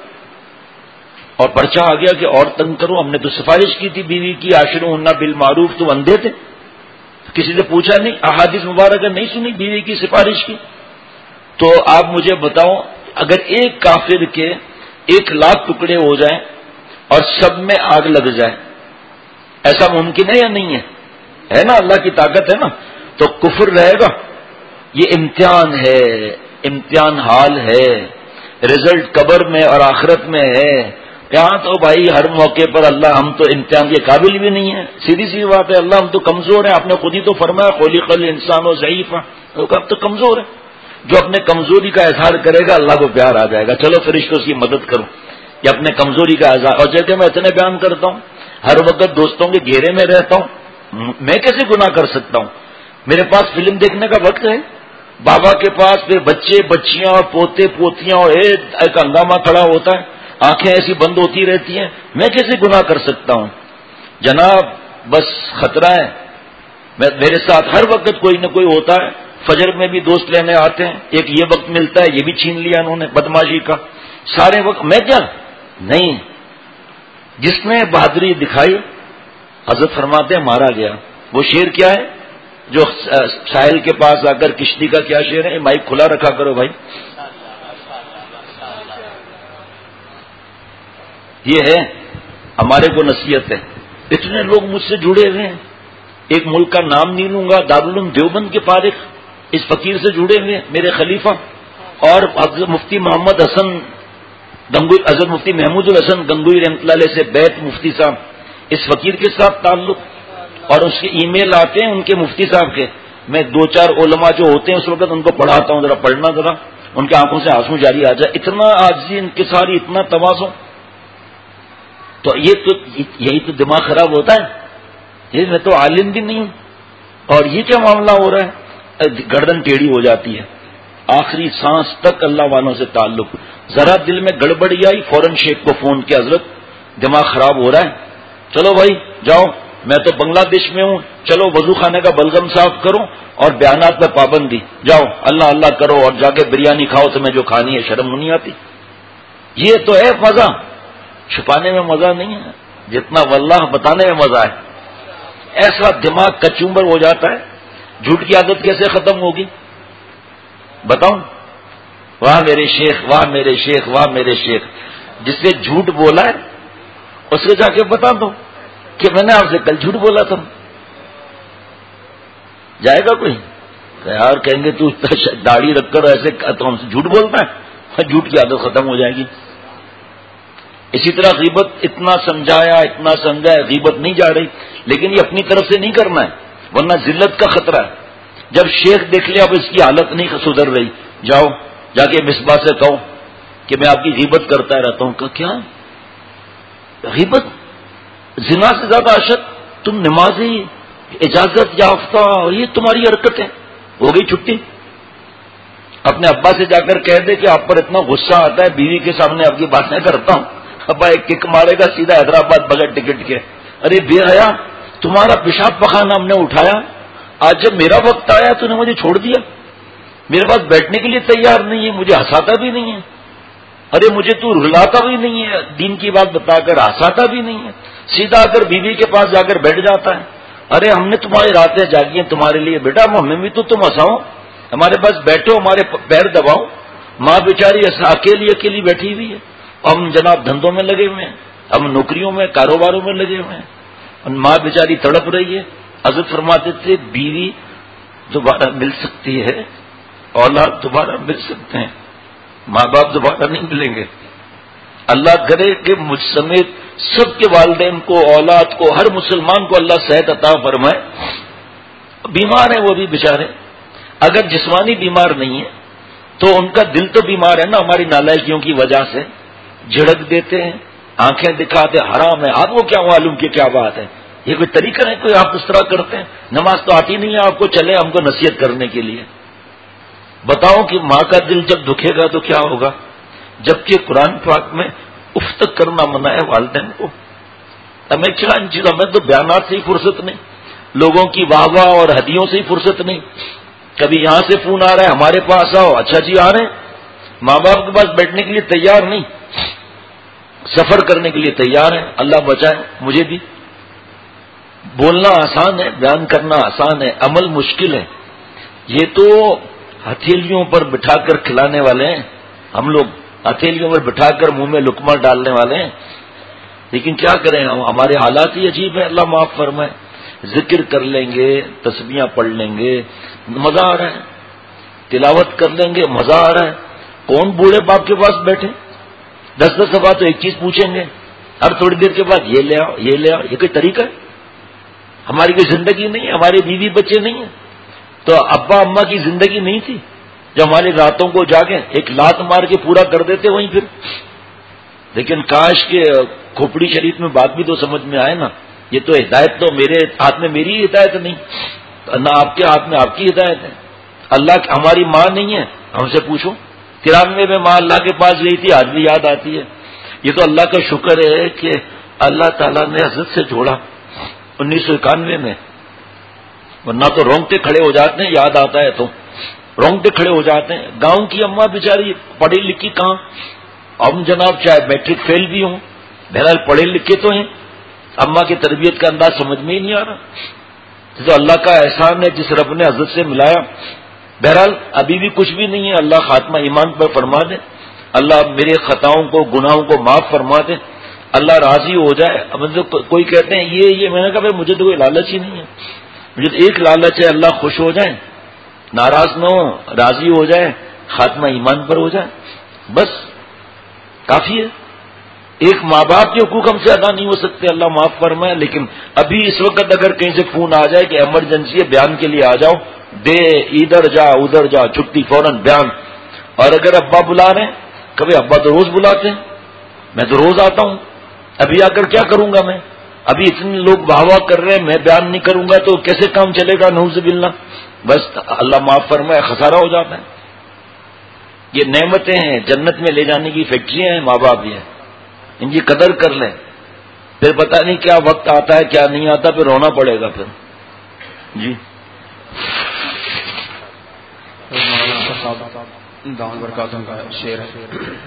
اور پرچہ آ گیا کہ اور تنگ کرو، ہم نے تو سفارش کی تھی بیوی کی، عاشروہن بالمعروف، تو اندھے تھے، کسی نے پوچھا نہیں، احادیث مبارکہ نہیں سنی بیوی کی سفارش کی۔ تو آپ مجھے بتاؤ اگر ایک کافر کے ایک لاکھ ٹکڑے ہو جائیں اور سب میں آگ لگ جائے، ایسا ممکن ہے یا نہیں ہے؟ ہے نا، اللہ کی طاقت ہے نا، تو کفر رہے گا؟ یہ امتحان ہے، امتحان حال ہے، رزلٹ قبر میں اور آخرت میں ہے۔ یہاں تو بھائی ہر موقع پر اللہ ہم تو امتحان کے قابل بھی نہیں ہیں، سیدھی سی بات ہے، اللہ ہم تو کمزور ہیں، آپ نے خود ہی تو فرمایا خلق الانسان ضعیفا، اب تو کمزور ہے۔ جو اپنے کمزوری کا اظہار کرے گا اللہ کو پیار آ جائے گا، چلو فرشتوں کی مدد کرو، یا اپنے کمزوری کا اظہار۔ اور جیسے میں اتنے بیان کرتا ہوں، ہر وقت دوستوں کے گھیرے میں رہتا ہوں، میں کیسے گناہ کر سکتا ہوں؟ میرے پاس فلم دیکھنے کا وقت ہے، بابا کے پاس پھر بچے بچیاں اور پوتے پوتیاں اور ایک ہنگامہ کھڑا ہوتا ہے، آنکھیں ایسی بند ہوتی رہتی ہیں. میں کیسے گناہ کر سکتا ہوں؟ جناب بس خطرہ ہے. میرے ساتھ ہر وقت کوئی نہ کوئی ہوتا ہے. فجر میں بھی دوست لینے آتے ہیں، ایک یہ وقت ملتا ہے، یہ بھی چھین لیا انہوں نے بدماشی کا. سارے وقت میں کیا نہیں. جس نے بہادری دکھائی حضرت فرماتے ہیں مارا گیا. وہ شعر کیا ہے جو ساحل کے پاس آ کر کشتی کا کیا شعر ہے؟ مائک کھلا رکھا کرو بھائی. یہ ہے ہمارے کو نصیحت ہے. اتنے لوگ مجھ سے جڑے ہوئے ہیں، ایک ملک کا نام نہیں لوں گا، دارالعلوم دیوبند کے فارغ اس فقیر سے جڑے ہوئے میرے خلیفہ، اور حضرت مفتی محمد حسن گنگوئی، حضرت مفتی محمود الحسن گنگوئی رحمۃ اللہ علیہ سے بیت مفتی صاحب، اس فقیر کے ساتھ تعلق. اور اس کے ای میل آتے ہیں ان کے مفتی صاحب کے. میں دو چار علماء جو ہوتے ہیں اس وقت ان کو پڑھاتا ہوں، ذرا پڑھنا ذرا ان کے آنکھوں سے آنسو جاری آ جائے. اتنا عاجزی ان کے ساری، اتنا تواضع. تو یہ تو یہی تو دماغ خراب ہوتا ہے. یہ میں تو عالم بھی نہیں ہوں اور یہ کیا معاملہ ہو رہا ہے؟ گردن ٹیڑھی ہو جاتی ہے. آخری سانس تک اللہ والوں سے تعلق. ذرا دل میں گڑبڑی آئی فوراً شیخ کو فون کیا، حضرت دماغ خراب ہو رہا ہے، چلو بھائی جاؤ، میں تو بنگلہ دیش میں ہوں، چلو وضو خانے کا بلغم صاف کرو اور بیانات پر پابندی، جاؤ اللہ اللہ کرو اور جا کے بریانی کھاؤ، تمہیں جو کھانی ہے. شرم نہیں آتی؟ یہ تو ہے مزہ. چھپانے میں مزہ نہیں ہے جتنا واللہ بتانے میں مزہ ہے. ایسا دماغ کچومبر ہو جاتا ہے. جھوٹ کی عادت کیسے ختم ہوگی بتاؤں؟ واہ میرے شیخ، واہ میرے شیخ، واہ میرے شیخ. جس سے جھوٹ بولا ہے اس سے جا کے بتا دو کہ میں نے آپ سے کل جھوٹ بولا تھا. جائے گا کوئی؟ یار کہیں گے تو داڑھی رکھ کر ایسے تو ہم سے جھوٹ بولتا ہے. جھوٹ کی عادت ختم ہو جائے گی. اسی طرح غیبت اتنا سمجھایا اتنا سمجھایا، غیبت نہیں جا رہی. لیکن یہ اپنی طرف سے نہیں کرنا ہے ورنہ ذلت کا خطرہ ہے. جب شیخ دیکھ لیا اب اس کی حالت نہیں سدھر رہی، جاؤ جا کے مصباح سے کہو کہ میں آپ کی غیبت کرتا رہتا ہوں. کہ کیا غیبت؟ زنا سے زیادہ اشد. تم نمازی اجازت یافتہ اور یہ تمہاری حرکت ہے. ہو گئی چھٹی. اپنے ابا سے جا کر کہہ دے کہ آپ پر اتنا غصہ آتا ہے بیوی کے سامنے آپ کی باتیں کرتا ہوں، ابا ایک کک مارے گا سیدھا حیدرآباد بغیر ٹکٹ کے. ارے بے حیا، تمہارا پیشاب پخانا ہم نے اٹھایا، آج جب میرا وقت آیا تو نے مجھے چھوڑ دیا. میرے پاس بیٹھنے کے لیے تیار نہیں ہے، مجھے ہنساتا بھی نہیں ہے. ارے مجھے تو رلاتا بھی نہیں ہے، دین کی بات بتا کر ہنساتا بھی نہیں ہے. سیدھا آ کر بیوی کے پاس جا کر بیٹھ جاتا ہے. ارے ہم نے تمہاری راتیں جاگی ہیں تمہارے لیے، بیٹا ہمیں بھی تو تم ہنساؤ، ہمارے پاس بیٹھو، ہمارے پیر دباؤ. ماں بیچاری اکیلی اکیلی بیٹھی ہوئی ہے، ہم جناب دھندوں میں لگے ہوئے ہیں، ہم نوکریوں میں کاروباروں میں لگے ہوئے ہیں، ماں بیچاری تڑپ رہی ہے. حضرت فرماتے تھے بیوی دوبارہ مل سکتی ہے، اولاد دوبارہ مل سکتے ہیں، ماں باپ دوبارہ نہیں ملیں گے. اللہ کرے کہ مجھ سمیت سب کے والدین کو، اولاد کو، ہر مسلمان کو اللہ صحت عطا فرمائے. بیمار ہیں وہ بھی بیچارے، اگر جسمانی بیمار نہیں ہے تو ان کا دل تو بیمار ہے نا، ہماری نالائکیوں کی وجہ سے. جھڑک دیتے ہیں، آنکھیں دکھاتے، حرام ہے. آپ کو کیا معلوم کہ کیا بات ہے؟ یہ کوئی طریقہ ہے کوئی آپ اس طرح کرتے ہیں؟ نماز تو آتی نہیں ہے آپ کو، چلے ہم کو نصیحت کرنے کے لیے. بتاؤ کہ ماں کا دل جب دکھے گا تو کیا ہوگا؟ جبکہ قرآن پاک میں اف تک کرنا منع ہے والدین کو. ہمیں کیا ان چیزوں میں تو بیانات سے ہی فرصت نہیں، لوگوں کی واہ واہ اور ہدیوں سے ہی فرصت نہیں. کبھی یہاں سے فون آ رہا ہے ہمارے پاس آؤ، اچھا جی آ رہے ہیں. ماں باپ کے پاس بیٹھنے کے لیے تیار نہیں، سفر کرنے کے لیے تیار ہیں. اللہ بچائے مجھے بھی. بولنا آسان ہے، بیان کرنا آسان ہے، عمل مشکل ہے. یہ تو ہتھیلیوں پر بٹھا کر کھلانے والے ہیں ہم لوگ، ہتھیلیوں پر بٹھا کر منہ میں لقمہ ڈالنے والے ہیں. لیکن کیا کریں، ہمارے حالات ہی عجیب ہیں. اللہ معاف فرمائے. ذکر کر لیں گے، تسبیحاں پڑھ لیں گے، مزہ آ رہا ہے. تلاوت کر لیں گے، مزہ آ رہا ہے. کون بوڑھے باپ کے پاس بیٹھے دس دس دفعہ تو ایک چیز پوچھیں گے، ہر تھوڑی دیر کے بعد یہ لے آؤ یہ لے آؤ. یہ کوئی طریقہ ہے؟ ہماری کوئی زندگی نہیں ہے، ہمارے بیوی بچے نہیں ہیں. تو ابا اماں کی زندگی نہیں تھی جو ہماری راتوں کو جاگیں ایک لات مار کے پورا کر دیتے وہیں پھر. لیکن کاش کے کھوپڑی شریف میں بات بھی تو سمجھ میں آئے نا. یہ تو ہدایت تو میرے ہاتھ میں میری ہدایت نہیں، نہ آپ کے ہاتھ میں آپ کی ہدایت ہے. اللہ ہماری ماں نہیں ہے؟ ہم سے پوچھو، ترانوے میں ماں اللہ کے پاس گئی تھی، آج بھی یاد آتی ہے۔ یہ تو اللہ کا شکر ہے کہ اللہ تعالیٰ نے حضرت سے جوڑا انیس سو اکانوے میں، ورنہ تو رونگٹے کھڑے ہو جاتے ہیں، یاد آتا ہے تو رونگٹے کھڑے ہو جاتے ہیں۔ گاؤں کی اماں بیچاری پڑھی لکھی کہاں، ہم جناب چاہے میٹرک فیل بھی ہوں، بہرحال پڑھے لکھے تو ہیں، اماں کی تربیت کا انداز سمجھ میں ہی نہیں آ رہا۔ تو اللہ کا احسان ہے جس رب نے حضرت سے ملایا۔ بہرحال ابھی بھی کچھ بھی نہیں ہے، اللہ خاتمہ ایمان پر فرما دے، اللہ میرے خطاؤں کو گناہوں کو معاف فرما دے، اللہ راضی ہو جائے۔ مطلب کوئی کہتے ہیں یہ یہ میں نے کہا بھائی مجھے تو کوئی لالچ ہی نہیں ہے، مجھے تو ایک لالچ ہے، اللہ خوش ہو جائے، ناراض نہ ہو، راضی ہو جائے، خاتمہ ایمان پر ہو جائے، بس کافی ہے۔ ایک ماں باپ کے حقوق ہم سے ادا نہیں ہو سکتے، اللہ معاف فرمائے، لیکن ابھی اس وقت اگر کہیں سے فون آ جائے کہ ایمرجنسی ہے بیان کے لیے آ جاؤ، دے ادھر جا ادھر جا، چھٹی فوراً بیان۔ اور اگر ابا بلا رہے ہیں، کبھی ابا تو روز بلاتے ہیں، میں تو روز آتا ہوں، ابھی آ کر کیا کروں گا میں؟ ابھی اتنے لوگ واہ واہ کر رہے ہیں، میں بیان نہیں کروں گا تو کیسے کام چلے گا؟ نعوذ باللہ، بس اللہ معاف فرمائے، خسارہ ہو جاتا ہے۔ یہ نعمتیں ہیں، جنت میں لے جانے کی فیکٹریاں ہیں ماں باپ، یہ ان کی قدر کر لیں، پھر پتہ نہیں کیا وقت آتا ہے کیا نہیں آتا، پھر رونا پڑے گا پھر۔ جی دامن برکاتہ کا شعر ہے،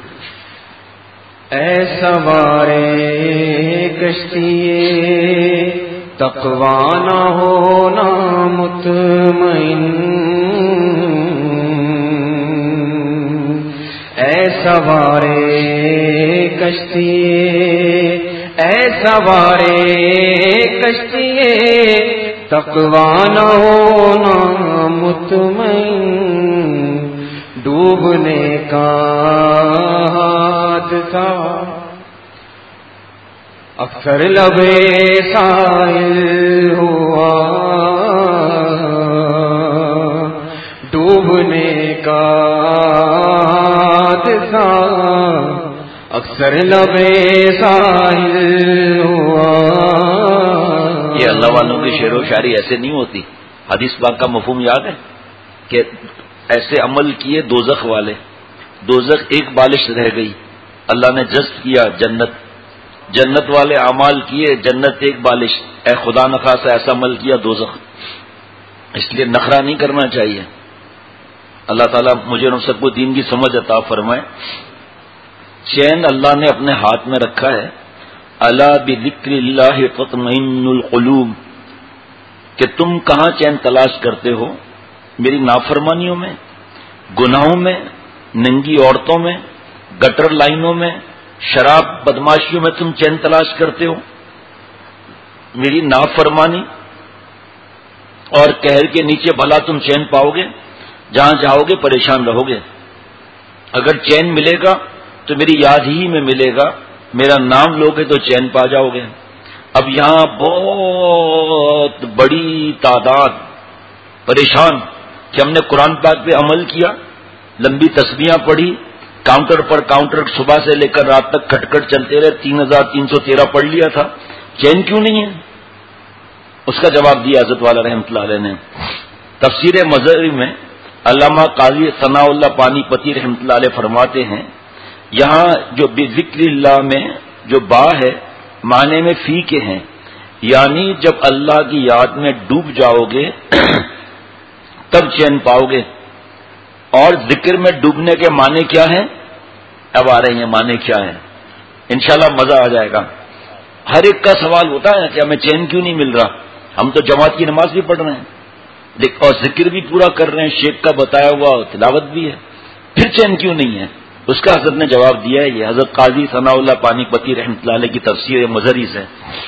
اے سوارے کشتی تقویٰ نہ ہونا مطمئن، اے سوارے کشتی اے سوارے کشتی تقویٰ نہ ہونا مطمئن، ڈوبنے کا حادثہ اکثر لبے سائل ہوا، ڈوبنے کا حادثہ اکثر لبے سائل ہوا۔ یہ اللہ والوں کی شعر و شاعری ایسے نہیں ہوتی۔ حدیث پاک کا مفہوم یاد ہے کہ ایسے عمل کیے دوزخ والے، دوزخ ایک بالش رہ گئی، اللہ نے جذب کیا جنت، جنت والے اعمال کیے، جنت ایک بالش، اے خدا نخواستہ ایسا عمل کیا دوزخ۔ اس لیے نخرہ نہیں کرنا چاہیے۔ اللہ تعالیٰ مجھے اور سب کو دین کی سمجھ عطا فرمائے۔ چین اللہ نے اپنے ہاتھ میں رکھا ہے، الا بذکر اللہ تطمئن القلوب، کہ تم کہاں چین تلاش کرتے ہو؟ میری نافرمانیوں میں، گناہوں میں، ننگی عورتوں میں، گٹر لائنوں میں، شراب بدماشیوں میں تم چین تلاش کرتے ہو؟ میری نافرمانی اور قہر کے نیچے بھلا تم چین پاؤ گے؟ جہاں جاؤ گے پریشان رہو گے۔ اگر چین ملے گا تو میری یاد ہی میں ملے گا، میرا نام لوگے تو چین پا جاؤ گے۔ اب یہاں بہت بڑی تعداد پریشان کہ ہم نے قرآن پاک پہ عمل کیا، لمبی تسبیحاں پڑھی، کاؤنٹر پر کاؤنٹر صبح سے لے کر رات تک کھٹ کھٹ چلتے رہے، تین ہزار تین سو تیرہ پڑھ لیا تھا، چین کیوں نہیں ہے؟ اس کا جواب دیا حضرت والا رحمۃ اللہ علیہ نے۔ تفسیر مظہری میں علامہ قاضی ثناء اللہ پانی پتی رحمۃ اللہ علیہ فرماتے ہیں، یہاں جو بذکر اللہ میں جو با ہے معنی میں فی کے ہیں، یعنی جب اللہ کی یاد میں ڈوب جاؤ گے تب چین پاؤ گے۔ اور ذکر میں ڈوبنے کے معنی کیا ہیں؟ اب آ رہے ہیں معنی کیا ہیں، انشاءاللہ مزہ آ جائے گا۔ ہر ایک کا سوال ہوتا ہے کہ ہمیں چین کیوں نہیں مل رہا؟ ہم تو جماعت کی نماز بھی پڑھ رہے ہیں اور ذکر بھی پورا کر رہے ہیں، شیخ کا بتایا ہوا تلاوت بھی ہے، پھر چین کیوں نہیں ہے؟ اس کا حضرت نے جواب دیا ہے، یہ حضرت قاضی ثناء اللہ پانی پتی رحمۃ اللہ علیہ کی تفسیر مظہری سے۔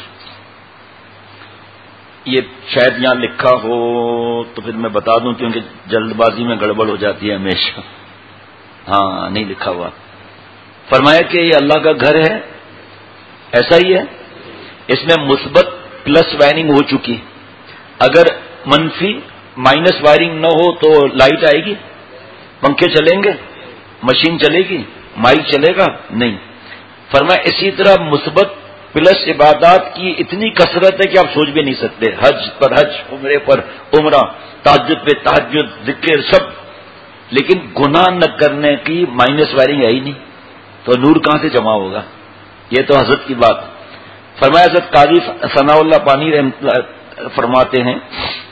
یہ شاید یہاں لکھا ہو تو پھر میں بتا دوں، کیونکہ جلد بازی میں گڑبڑ ہو جاتی ہے ہمیشہ۔ ہاں نہیں لکھا ہوا۔ فرمایا کہ یہ اللہ کا گھر ہے، ایسا ہی ہے، اس میں مثبت پلس وائرنگ ہو چکی، اگر منفی مائنس وائرنگ نہ ہو تو لائٹ آئے گی، پنکھے چلیں گے، مشین چلے گی، مائک چلے گا؟ نہیں۔ فرمایا اسی طرح مثبت پلس عبادات کی اتنی کثرت ہے کہ آپ سوچ بھی نہیں سکتے، حج پر حج، عمرے پر عمرہ، تہجد پہ تہجد، ذکر سب، لیکن گناہ نہ کرنے کی مائنس وائرنگ ہے ہی نہیں، تو نور کہاں سے جمع ہوگا؟ یہ تو حضرت کی بات۔ فرمایا حضرت قاضی ثناء اللہ پانی رحمۃ اللہ فرماتے ہیں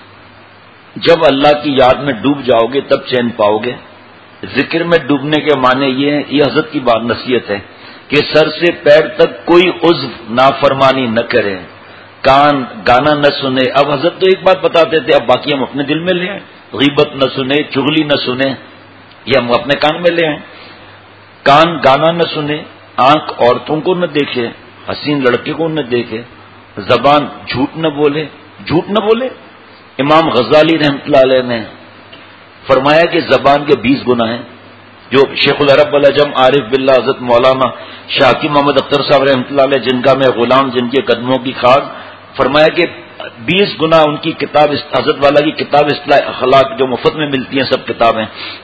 جب اللہ کی یاد میں ڈوب جاؤ گے تب چین پاؤ گے۔ ذکر میں ڈوبنے کے معنی یہ ہے، یہ حضرت کی بات نصیحت ہے کہ سر سے پیر تک کوئی عضو نافرمانی نہ کرے، کان گانا نہ سنے۔ اب حضرت تو ایک بات بتاتے تھے، اب باقی ہم اپنے دل میں لے آئیں، غیبت نہ سنے، چغلی نہ سنے، یہ ہم اپنے کان میں لے آئیں۔ کان گانا نہ سنے، آنکھ عورتوں کو نہ دیکھے، حسین لڑکے کو نہ دیکھے، زبان جھوٹ نہ بولے، جھوٹ نہ بولے۔ امام غزالی رحمۃ اللہ علیہ نے فرمایا کہ زبان کے بیس گناہ ہیں، جو شیخ العرب العجم عارف باللہ حضرت مولانا شاکی محمد اختر صاحب رحمۃ اللہ علیہ، جن کا میں غلام، جن کے قدموں کی خاک، فرمایا کہ بیس گناہ ان کی کتاب، حضرت والا کی کتاب اصلاح اخلاق جو مفت میں ملتی ہیں سب کتابیں،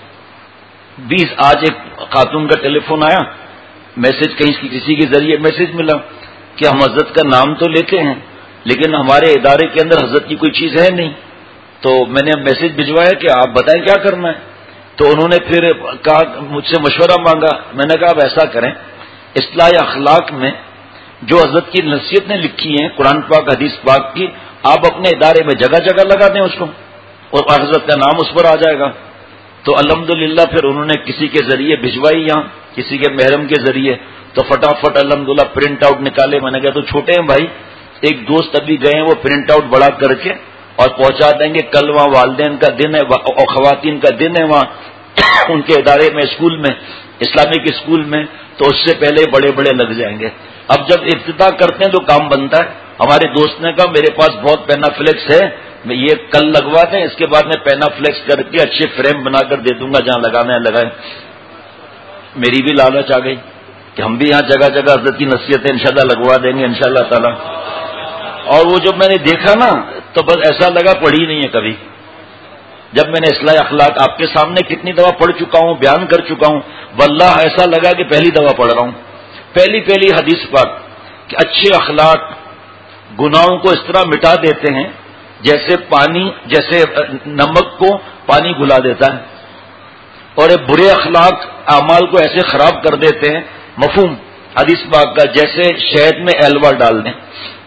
بیس۔ آج ایک خاتون کا ٹیلی فون آیا، میسج کہیں کسی کے ذریعے میسج ملا کہ ہم حضرت کا نام تو لیتے ہیں لیکن ہمارے ادارے کے اندر حضرت کی کوئی چیز ہے نہیں، تو میں نے میسج بھجوایا کہ آپ بتائیں کیا کرنا ہے۔ تو انہوں نے پھر کہا، مجھ سے مشورہ مانگا، میں نے کہا اب ایسا کریں، اصلاح اخلاق میں جو حضرت کی نصیحت نے لکھی ہیں قرآن پاک حدیث پاک کی، آپ اپنے ادارے میں جگہ جگہ لگا دیں اس کو، اور حضرت کا نام اس پر آ جائے گا۔ تو الحمدللہ پھر انہوں نے کسی کے ذریعے بھجوائی، یہاں کسی کے محرم کے ذریعے، تو فٹافٹ الحمدللہ پرنٹ آؤٹ نکالے۔ میں نے کہا تو چھوٹے ہیں بھائی، ایک دوست ابھی گئے ہیں، وہ پرنٹ آؤٹ بڑا کر کے اور پہنچا دیں گے، کل وہاں والدین کا دن ہے اور خواتین کا دن ہے وہاں ان کے ادارے میں، اسکول میں، اسلامک اسکول میں، تو اس سے پہلے بڑے بڑے لگ جائیں گے۔ اب جب ابتدا کرتے ہیں تو کام بنتا ہے۔ ہمارے دوست نے کہا میرے پاس بہت پینا فلیکس ہے، میں یہ کل لگوا دیں، اس کے بعد میں پینا فلیکس کر کے اچھے فریم بنا کر دے دوں گا، جہاں لگانا ہے لگائیں۔ میری بھی لالچ آ گئی کہ ہم بھی یہاں جگہ جگہ حضرت کی نصیحتیں انشاءاللہ لگوا دیں گے انشاءاللہ تعالی۔ اور وہ جب میں نے دیکھا نا تو بس ایسا لگا پڑھی نہیں ہے کبھی۔ جب میں نے اصلاح اخلاق آپ کے سامنے کتنی دفعہ پڑھ چکا ہوں، بیان کر چکا ہوں، واللہ ایسا لگا کہ پہلی دفعہ پڑھ رہا ہوں۔ پہلی پہلی حدیث پاک کہ اچھے اخلاق گناہوں کو اس طرح مٹا دیتے ہیں جیسے پانی، جیسے نمک کو پانی گلا دیتا ہے، اور یہ برے اخلاق اعمال کو ایسے خراب کر دیتے ہیں، مفہوم حدیث پاک کا جیسے شہد میں ایلوا ڈال دیں۔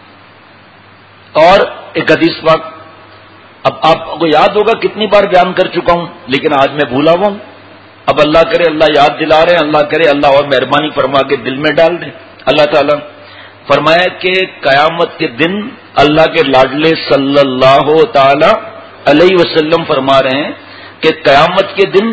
اور ایک حدیث پاک اب آپ کو یاد ہوگا کتنی بار بیان کر چکا ہوں، لیکن آج میں بھولا ہوا ہوں۔ اب اللہ کرے اللہ یاد دلا رہے ہیں، اللہ کرے اللہ اور مہربانی فرما کے دل میں ڈال دے۔ اللہ تعالیٰ فرمایا کہ قیامت کے دن اللہ کے لاڈلے صلی اللہ تعالی علیہ وسلم فرما رہے ہیں کہ قیامت کے دن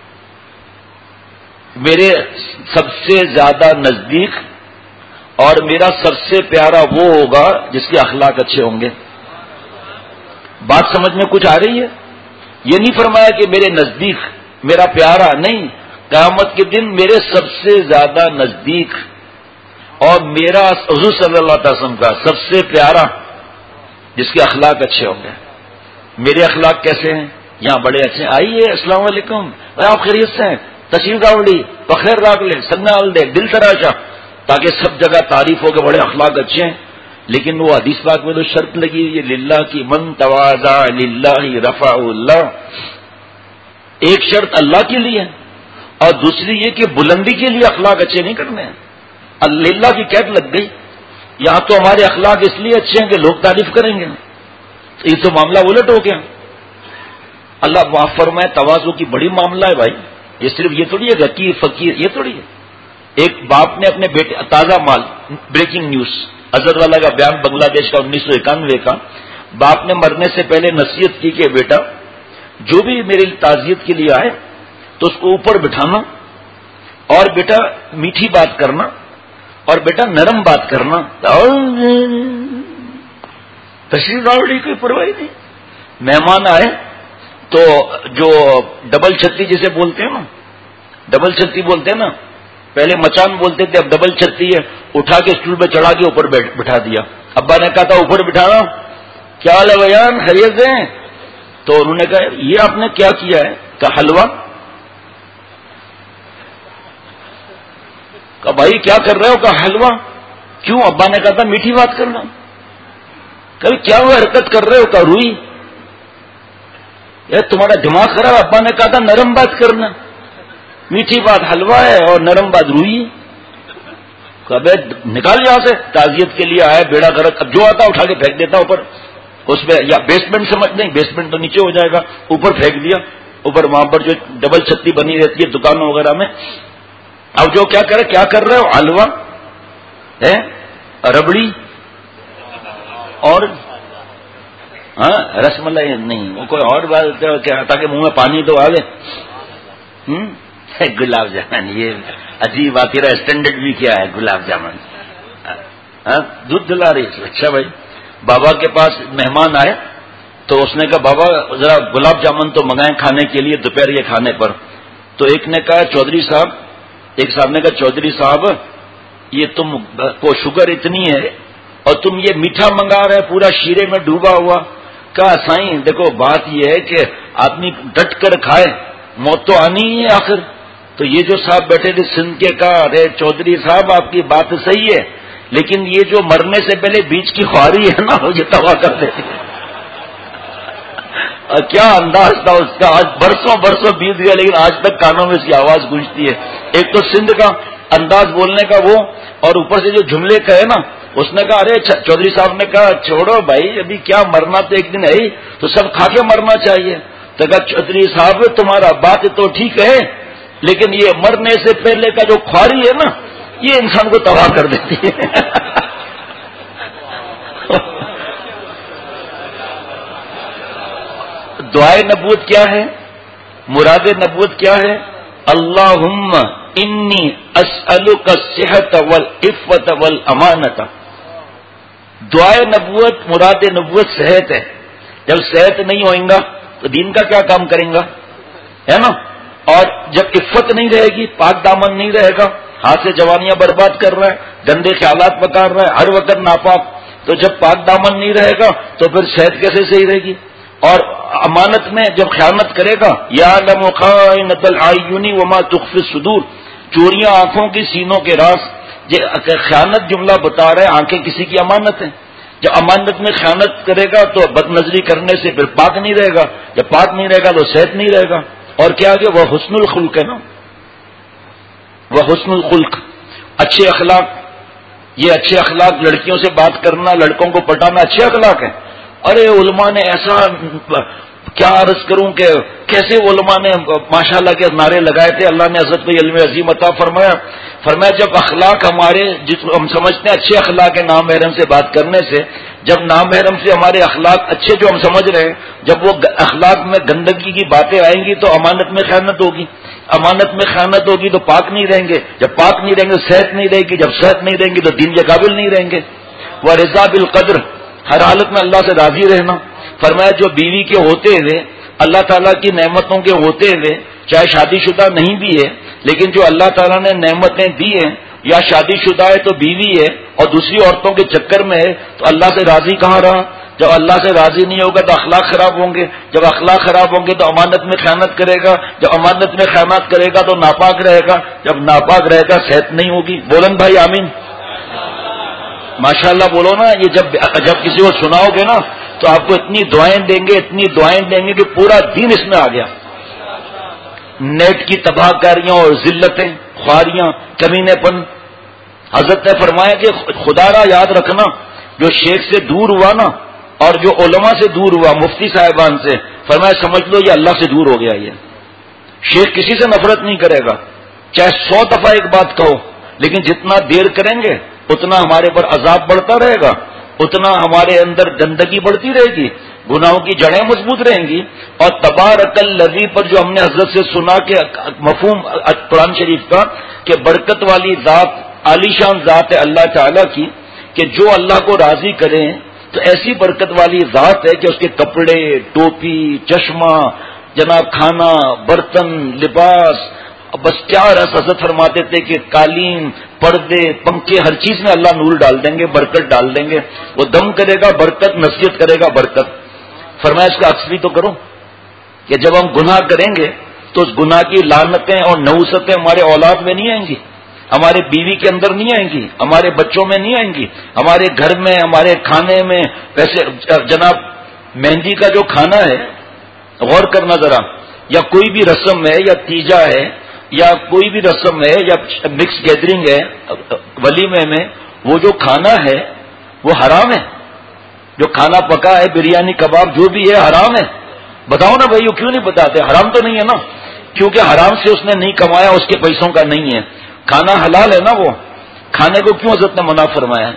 میرے سب سے زیادہ نزدیک اور میرا سب سے پیارا وہ ہوگا جس کے اخلاق اچھے ہوں گے۔ بات سمجھ میں کچھ آ رہی ہے؟ یہ نہیں فرمایا کہ میرے نزدیک میرا پیارا، نہیں، قیامت کے دن میرے سب سے زیادہ نزدیک اور میرا حضور صلی اللہ علیہ وسلم کا سب سے پیارا جس کے اخلاق اچھے ہوں گے۔ میرے اخلاق کیسے ہیں؟ یہاں بڑے اچھے ہیں، آئیے السلام علیکم، آپ خیریت سے ہیں، تشریف راوڑی، بخیر راگ لے، سنگال دے، دل تراشا، تاکہ سب جگہ تعریف ہو کہ بڑے اخلاق اچھے ہیں۔ لیکن وہ حدیث پاک میں تو شرط لگی ہے للہ کی، من تواضع للہ رفع اللہ، ایک شرط اللہ کے لیے اور دوسری یہ کہ بلندی کے لیے اخلاق اچھے نہیں کرنے ہیں۔ اللہ کی قید لگ گئی، یہاں تو ہمارے اخلاق اس لیے اچھے ہیں کہ لوگ تعریف کریں گے، تو یہ تو معاملہ الٹ ہو گیا۔ اللہ معاف فرمائے، تواضع کی بڑی معاملہ ہے بھائی، یہ صرف یہ تھوڑی ہے غیر فقیر، یہ تھوڑی ہے۔ ایک باپ نے اپنے بیٹے، تازہ مال، بریکنگ نیوز، حضرت والا کا بیان بنگلہ دیش کا انیس سو اکانوے کا، باپ نے مرنے سے پہلے نصیحت کی کہ بیٹا جو بھی میری تعزیت کے لیے آئے تو اس کو اوپر بٹھانا، اور بیٹا میٹھی بات کرنا، اور بیٹا نرم بات کرنا، تشریف راوڑی کوئی پرواہ نہیں۔ مہمان آئے تو جو ڈبل چھتی جسے بولتے ہیں نا، ڈبل چھتی بولتے ہیں نا، پہلے مچان بولتے تھے، اب ڈبل چھتی ہے، اٹھا کے اسٹول پہ چڑھا کے اوپر بٹھا دیا۔ ابا نے کہا تھا اوپر بٹھانا، کیا حال ہے بیان، خیریت سے ہیں؟ تو انہوں نے کہا یہ آپ نے کیا کیا ہے؟ کہا حلوہ۔ کہا بھائی کیا کر رہے ہو؟ کہا حلوہ۔ کیوں؟ ابا نے کہا تھا میٹھی بات کرنا. کبھی کیا وہ حرکت کر رہے ہو؟ کہ روئی. یہ تمہارا دماغ خراب. ابا نے کہا تھا نرم بات کرنا. میٹھی بات حلوہ ہے اور نرم بات روئی. کبھی نکال یہاں سے، تعزیت کے لیے آیا بیڑا گرک. اب جو آتا اٹھا کے پھینک دیتا اوپر اس پہ، یا بیسمنٹ سمجھ نہیں، بیسمنٹ تو نیچے ہو جائے گا، اوپر پھینک دیا. اوپر وہاں پر جو ڈبل چھتی بنی رہتی ہے دکانوں وغیرہ میں. اب جو کیا کرے، کیا کر رہے ہو؟ حلوہ ہے، ربڑی اور ہاں رس ملائی نہیں، وہ کوئی اور بات کیا، تاکہ منہ میں پانی تو آ لے. گلاب جامن، یہ عجیب بات ہے. اسٹینڈرڈ بھی کیا ہے گلاب جامن. دودھ دلا رہی. اچھا بھائی، بابا کے پاس مہمان آئے تو اس نے کہا بابا ذرا گلاب جامن تو منگائیں کھانے کے لیے دوپہر کے کھانے پر. تو ایک نے کہا چودھری صاحب، ایک صاحب نے کہا چودھری صاحب یہ تم کو شوگر اتنی ہے اور تم یہ میٹھا منگا رہے پورا شیرے میں ڈوبا ہوا. کہا سائیں دیکھو بات یہ ہے کہ آدمی ڈٹ کر کھائے، موت تو آنی ہی ہے آخر. تو یہ جو صاحب بیٹھے تھے سن کے کہا ارے چودھری صاحب آپ کی بات صحیح ہے، لیکن یہ جو مرنے سے پہلے بیچ کی خواری ہے نا وہ یہ تباہ کر دیتی ہے. کیا انداز تھا اس کا. آج برسوں برسوں بیت گیا لیکن آج تک کانوں میں اس کی آواز گونجتی ہے. ایک تو سندھ کا انداز بولنے کا وہ، اور اوپر سے جو جملے کا ہے نا. اس نے کہا ارے چودھری صاحب نے کہا چھوڑو بھائی ابھی کیا مرنا تو ایک دن ہے ہی، تو سب کھا کے مرنا چاہیے. تو کہا چودھری صاحب تمہارا بات تو ٹھیک ہے لیکن یہ مرنے سے پہلے کا جو خواری ہے نا یہ انسان کو تباہ کر دیتی ہے. دعائے نبوت کیا ہے؟ مراد نبوت کیا ہے؟ اللہم انی اسألک الصحت والعفت والامانت. دعائے نبوت مراد نبوت صحت ہے. جب صحت نہیں ہوئیں گا تو دین کا کیا کام کریں گا، ہے نا. اور جب عفت نہیں رہے گی، پاک دامن نہیں رہے گا، ہاتھ سے جوانیاں برباد کر رہا ہے، گندے خیالات پکار رہا ہے، ہر وقت ناپاک. تو جب پاک دامن نہیں رہے گا تو پھر صحت کیسے صحیح رہے گی. اور امانت میں جب خیانت کرے گا، یعلم خائنۃ الاعین وما تخفی الصدور، چوریاں آنکھوں کی سینوں کے راز. خیانت جملہ بتا رہے آنکھیں کسی کی امانت ہیں. جب امانت میں خیانت کرے گا تو بد نظری کرنے سے پھر پاک نہیں رہے گا، جب پاک نہیں رہے گا تو صحت نہیں رہے گا. اور کیا کہ وہ حسن الخلق ہے نا، وہ حسن الخلق، اچھے اخلاق. یہ اچھے اخلاق، لڑکیوں سے بات کرنا، لڑکوں کو پٹانا اچھے اخلاق ہیں. ارے علماء نے ایسا کیا عرض کروں کہ کیسے علماء نے ماشاءاللہ کے نعرے لگائے تھے. اللہ نے حضرت کو علم عظیم عطا فرمایا. فرمایا جب اخلاق ہمارے جس ہم سمجھتے ہیں اچھے اخلاق ہے نام محرم سے بات کرنے سے، جب نام محرم سے ہمارے اخلاق اچھے جو ہم سمجھ رہے ہیں، جب وہ اخلاق میں گندگی کی باتیں آئیں گی تو امانت میں خیانت ہوگی. امانت میں خیانت ہوگی تو پاک نہیں رہیں گے، جب پاک نہیں رہیں گے صحت نہیں رہے گی، جب صحت نہیں رہیں گی تو دین کے قابل نہیں رہیں گے. وہ رضا بالقدر، ہر حالت میں اللہ سے راضی رہنا. فرمایا جو بیوی کے ہوتے ہوئے، اللہ تعالیٰ کی نعمتوں کے ہوتے ہوئے، چاہے شادی شدہ نہیں بھی ہے لیکن جو اللہ تعالیٰ نے نعمتیں دی ہیں، یا شادی شدہ ہے تو بیوی ہے اور دوسری عورتوں کے چکر میں ہے، تو اللہ سے راضی کہاں رہا. جب اللہ سے راضی نہیں ہوگا تو اخلاق خراب ہوں گے، جب اخلاق خراب ہوں گے تو امانت میں خیانت کرے گا، جب امانت میں خیانت کرے گا تو ناپاک رہے گا، جب ناپاک رہے گا صحت نہیں ہوگی. بولن بھائی آمین. ماشاء اللہ بولو نا. یہ جب جب کسی کو سناؤ گے نا تو آپ کو اتنی دعائیں دیں گے، اتنی دعائیں دیں گے کہ پورا دین اس میں آ گیا. نیٹ کی تباہ کاریاں اور ذلتیں، خواریاں، کمینے پن. حضرت نے فرمایا کہ خدا را یاد رکھنا، جو شیخ سے دور ہوا نا اور جو علماء سے دور ہوا، مفتی صاحبان سے، فرمایا سمجھ لو یہ اللہ سے دور ہو گیا. یہ شیخ کسی سے نفرت نہیں کرے گا، چاہے سو دفعہ ایک بات کہو، لیکن جتنا دیر کریں گے اتنا ہمارے پر عذاب بڑھتا رہے گا، اتنا ہمارے اندر گندگی بڑھتی رہے گی، گناہوں کی جڑیں مضبوط رہیں گی. اور تبارک الذی پر جو ہم نے حضرت سے سنا کہ مفہوم قرآن شریف کا کہ برکت والی ذات، عالی شان ذات ہے اللہ تعالیٰ کی، کہ جو اللہ کو راضی کریں تو ایسی برکت والی ذات ہے کہ اس کے کپڑے، ٹوپی، چشمہ، جناب کھانا، برتن، لباس، بس کیا رس. حضرت فرماتے تھے کہ قالین، پردے، پنکھے، ہر چیز میں اللہ نور ڈال دیں گے، برکت ڈال دیں گے. وہ دم کرے گا برکت، نصیحت کرے گا برکت. فرمایا اس کا عکس بھی تو کرو کہ جب ہم گناہ کریں گے تو اس گناہ کی لعنتیں اور نحوستیں ہمارے اولاد میں نہیں آئیں گی. ہمارے بیوی کے اندر نہیں آئیں گی، ہمارے بچوں میں نہیں آئیں گی، ہمارے گھر میں، ہمارے کھانے میں. ویسے جناب مہندی کا جو کھانا ہے، غور کرنا ذرا، یا کوئی بھی رسم ہے یا تیجا ہے یا کوئی بھی رسم ہے یا مکس گیدرنگ ہے ولیمے میں، وہ جو کھانا ہے وہ حرام ہے. جو کھانا پکا ہے، بریانی کباب جو بھی ہے، حرام ہے. بتاؤ نا بھائی، وہ کیوں نہیں بتاتے؟ حرام تو نہیں ہے نا، کیونکہ حرام سے اس نے نہیں کمایا، اس کے پیسوں کا نہیں ہے. کھانا حلال ہے نا، وہ کھانے کو کیوں حضرت نے منع فرمایا؟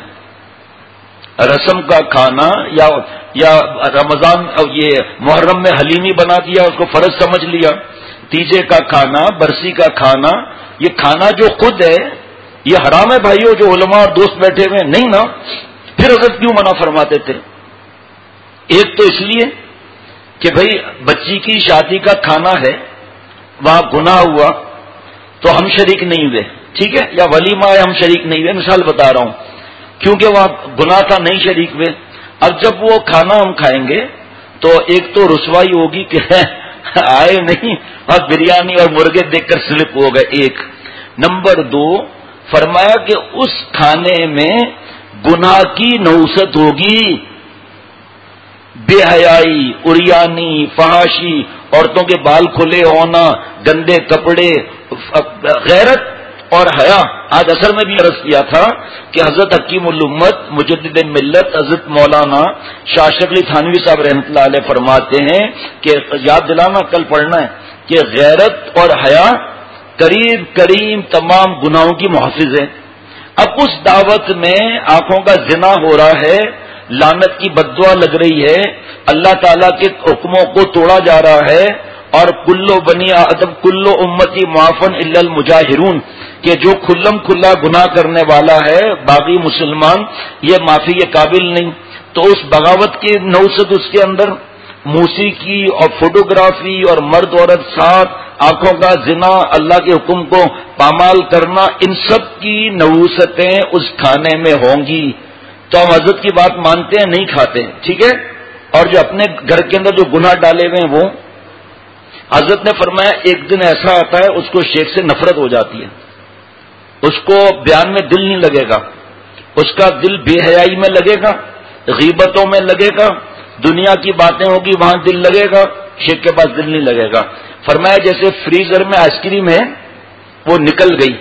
رسم کا کھانا یا یا رمضان یہ محرم میں حلیمی بنا دیا، اس کو فرض سمجھ لیا. تیجے کا کھانا، برسی کا کھانا، یہ کھانا جو خود ہے یہ حرام ہے بھائیو. جو علماء اور دوست بیٹھے ہوئے نہیں نا، پھر حضرت کیوں منع فرماتے تھے؟ ایک تو اس لیے کہ بھئی بچی کی شادی کا کھانا ہے، وہاں گناہ ہوا تو ہم شریک نہیں ہوئے، ٹھیک ہے، یا ولیمہ ہے ہم شریک نہیں ہوئے، مثال بتا رہا ہوں، کیونکہ وہاں گناہ تھا نہیں شریک ہوئے. اب جب وہ کھانا ہم کھائیں گے تو ایک تو رسوائی ہوگی کہ آئے نہیں اور بریانی اور مرغے دیکھ کر سلپ ہو گئے. ایک نمبر دو، فرمایا کہ اس کھانے میں گناہ کی نوست ہوگی، بے حیائی، اریانی، فحاشی، عورتوں کے بال کھلے ہونا، گندے کپڑے، غیرت اور حیا. آج اثر میں بھی عرض کیا تھا کہ حضرت حکیم الامت مجدد ملت حضرت مولانا شاہ اشرف علی تھانوی صاحب رحمۃ اللہ علیہ فرماتے ہیں کہ یاد دلانا، کل پڑھنا ہے، کہ غیرت اور حیا قریب کریم تمام گناہوں کی محافظ ہے. اب اس دعوت میں آنکھوں کا زنا ہو رہا ہے، لعنت کی بددعا لگ رہی ہے، اللہ تعالیٰ کے حکموں کو توڑا جا رہا ہے، اور کلو بنی آدم کلو امتی معافن الا المجاہرون، کہ جو کھلم کھلا گناہ کرنے والا ہے باقی مسلمان یہ معافی کے قابل نہیں. تو اس بغاوت کی نوست اس کے اندر، موسیقی اور فوٹوگرافی اور مرد عورت ساتھ، آنکھوں کا زنا، اللہ کے حکم کو پامال کرنا، ان سب کی نوستیں اس کھانے میں ہوں گی. تو ہم حضرت کی بات مانتے ہیں، نہیں کھاتے، ٹھیک ہے. اور جو اپنے گھر کے اندر جو گناہ ڈالے ہوئے ہیں وہ حضرت نے فرمایا ایک دن ایسا آتا ہے اس کو شیخ سے نفرت ہو جاتی ہے، اس کو بیان میں دل نہیں لگے گا، اس کا دل بے حیائی میں لگے گا، غیبتوں میں لگے گا، دنیا کی باتیں ہوگی وہاں دل لگے گا، شیخ کے پاس دل نہیں لگے گا. فرمایا جیسے فریزر میں آئس کریم ہے، وہ نکل گئی،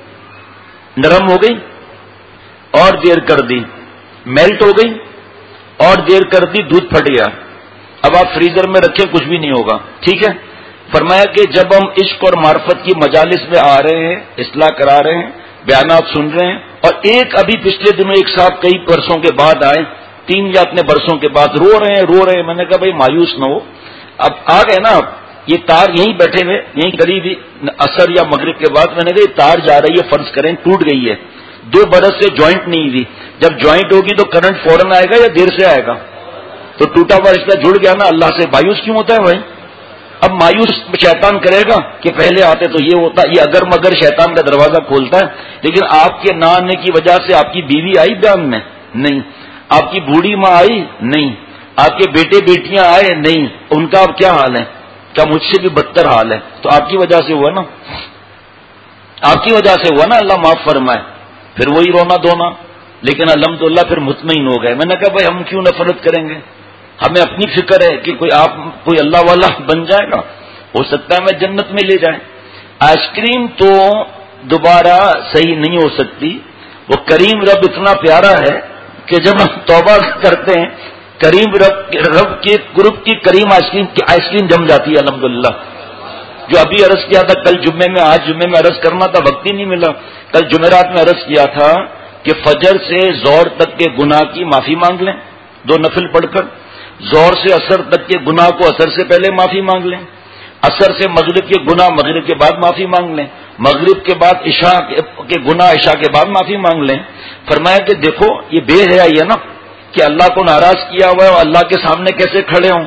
نرم ہو گئی اور دیر کر دی، میلٹ ہو گئی اور دیر کر دی، دودھ پھٹ گیا. اب آپ فریزر میں رکھیں کچھ بھی نہیں ہوگا، ٹھیک ہے. فرمایا کہ جب ہم عشق اور معرفت کی مجالس میں آ رہے ہیں، اصلاح کرا رہے ہیں، بیانات سن رہے ہیں، اور ایک ابھی پچھلے دنوں ایک ساتھ کئی برسوں کے بعد آئے، تین یا اتنے برسوں کے بعد رو رہے ہیں رو رہے ہیں میں نے کہا بھائی مایوس نہ ہو، اب آ گئے نا، اب یہ تار یہیں بیٹھے ہوئے، یہیں قریب عصر یا مغرب کے بعد، میں نے کہا یہ تار جا رہی ہے، فرض کریں ٹوٹ گئی ہے، دو برس سے جوائنٹ نہیں ہوئی، جب جوائنٹ ہوگی تو کرنٹ فوراً آئے گا یا دیر سے آئے گا؟ تو ٹوٹا ہوا رشتہ جڑ گیا نا اللہ سے. مایوس کیوں ہوتا ہے بھائی؟ اب مایوس شیطان کرے گا کہ پہلے آتے تو یہ ہوتا، یہ اگر مگر شیطان کا دروازہ کھولتا ہے. لیکن آپ کے نہ آنے کی وجہ سے آپ کی بیوی آئی بیان میں؟ نہیں. آپ کی بوڑھی ماں آئی؟ نہیں. آپ کے بیٹے بیٹیاں آئے؟ نہیں. ان کا اب کیا حال ہے؟ کیا مجھ سے بھی بدتر حال ہے؟ تو آپ کی وجہ سے ہوا نا، آپ کی وجہ سے ہوا نا، اللہ معاف فرمائے. پھر وہی رونا دھونا. لیکن الحمدللہ پھر مطمئن ہو گئے. میں نے کہا بھائی ہم کیوں نفرت کریں گے، ہمیں اپنی فکر ہے کہ کوئی آپ کوئی اللہ والا بن جائے گا، ہو سکتا ہے میں جنت میں لے جائیں. آئس کریم تو دوبارہ صحیح نہیں ہو سکتی. وہ کریم رب اتنا پیارا ہے کہ جب ہم توبہ کرتے ہیں کریم رب رب کے گروپ کی کریم آئس کریم کی آئس کریم جم جاتی ہے الحمدللہ. جو ابھی عرض کیا تھا کل جمعے میں، آج جمعے میں عرض کرنا تھا، وقت ہی نہیں ملا. کل جمعرات میں عرض کیا تھا کہ فجر سے زور تک کے گناہ کی معافی مانگ لیں دو نفل پڑھ کر، زور سے اثر تک کے گناہ کو اثر سے پہلے معافی مانگ لیں، اثر سے مغرب کے گناہ مغرب کے بعد معافی مانگ لیں، مغرب کے بعد عشاء کے گناہ عشاء کے بعد معافی مانگ لیں. فرمایا کہ دیکھو یہ بے حیائی ہے نا کہ اللہ کو ناراض کیا ہوا ہے اور اللہ کے سامنے کیسے کھڑے ہوں.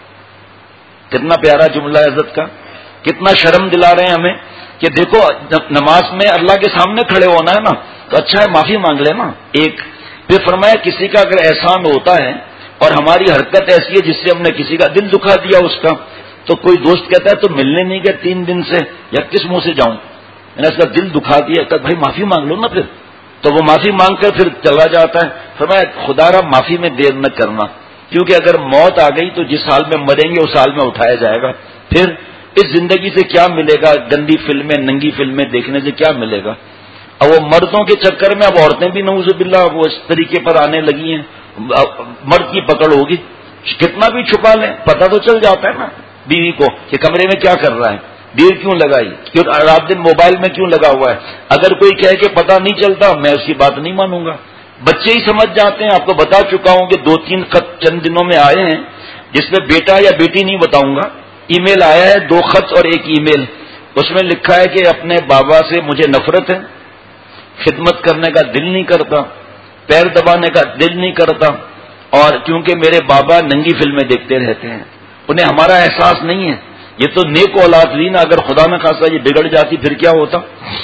کتنا پیارا جملہ ہے حضرت کا، کتنا شرم دلا رہے ہیں ہمیں کہ دیکھو نماز میں اللہ کے سامنے کھڑے ہونا ہے نا، تو اچھا ہے معافی مانگ لیں نا. ایک پھر فرمایا کسی کا اگر احسان ہوتا ہے اور ہماری حرکت ایسی ہے جس سے ہم نے کسی کا دل دکھا دیا اس کا، تو کوئی دوست کہتا ہے تو ملنے نہیں گئے تین دن سے، یا کس منہ سے جاؤں؟ میں نے اس کا دل دکھا دیا کہ بھائی معافی مانگ لو نا پھر. تو وہ معافی مانگ کر پھر چلا جاتا ہے. فرمایا خدا را معافی میں دیر نہ کرنا، کیونکہ اگر موت آ گئی تو جس حال میں مریں گے اس حال میں اٹھایا جائے گا. پھر اس زندگی سے کیا ملے گا؟ گندی فلمیں ننگی فلمیں دیکھنے سے کیا ملے گا؟ اب وہ مردوں کے چکر میں اب عورتیں بھی نعوذ باللہ وہ اس طریقے پر آنے لگی ہیں. مرد کی پکڑ ہوگی، کتنا بھی چھپا لیں پتہ تو چل جاتا ہے نا بیوی کو کہ کمرے میں کیا کر رہا ہے، دیر کیوں لگائی، کیوں رات دن موبائل میں کیوں لگا ہوا ہے. اگر کوئی کہے کہ پتہ نہیں چلتا میں اس کی بات نہیں مانوں گا. بچے ہی سمجھ جاتے ہیں. آپ کو بتا چکا ہوں کہ دو تین خط چند دنوں میں آئے ہیں جس میں بیٹا یا بیٹی نہیں بتاؤں گا، ای میل آیا ہے، دو خط اور ایک ای میل. اس میں لکھا ہے کہ اپنے بابا سے مجھے نفرت ہے، خدمت کرنے کا دل نہیں کرتا، پیر دبانے کا دل نہیں کرتا، اور کیونکہ میرے بابا ننگی فلمیں دیکھتے رہتے ہیں. انہیں ہمارا احساس نہیں ہے. یہ تو نیک اولاد لی نا، اگر خدا نہ خاصا یہ بگڑ جاتی پھر کیا ہوتا.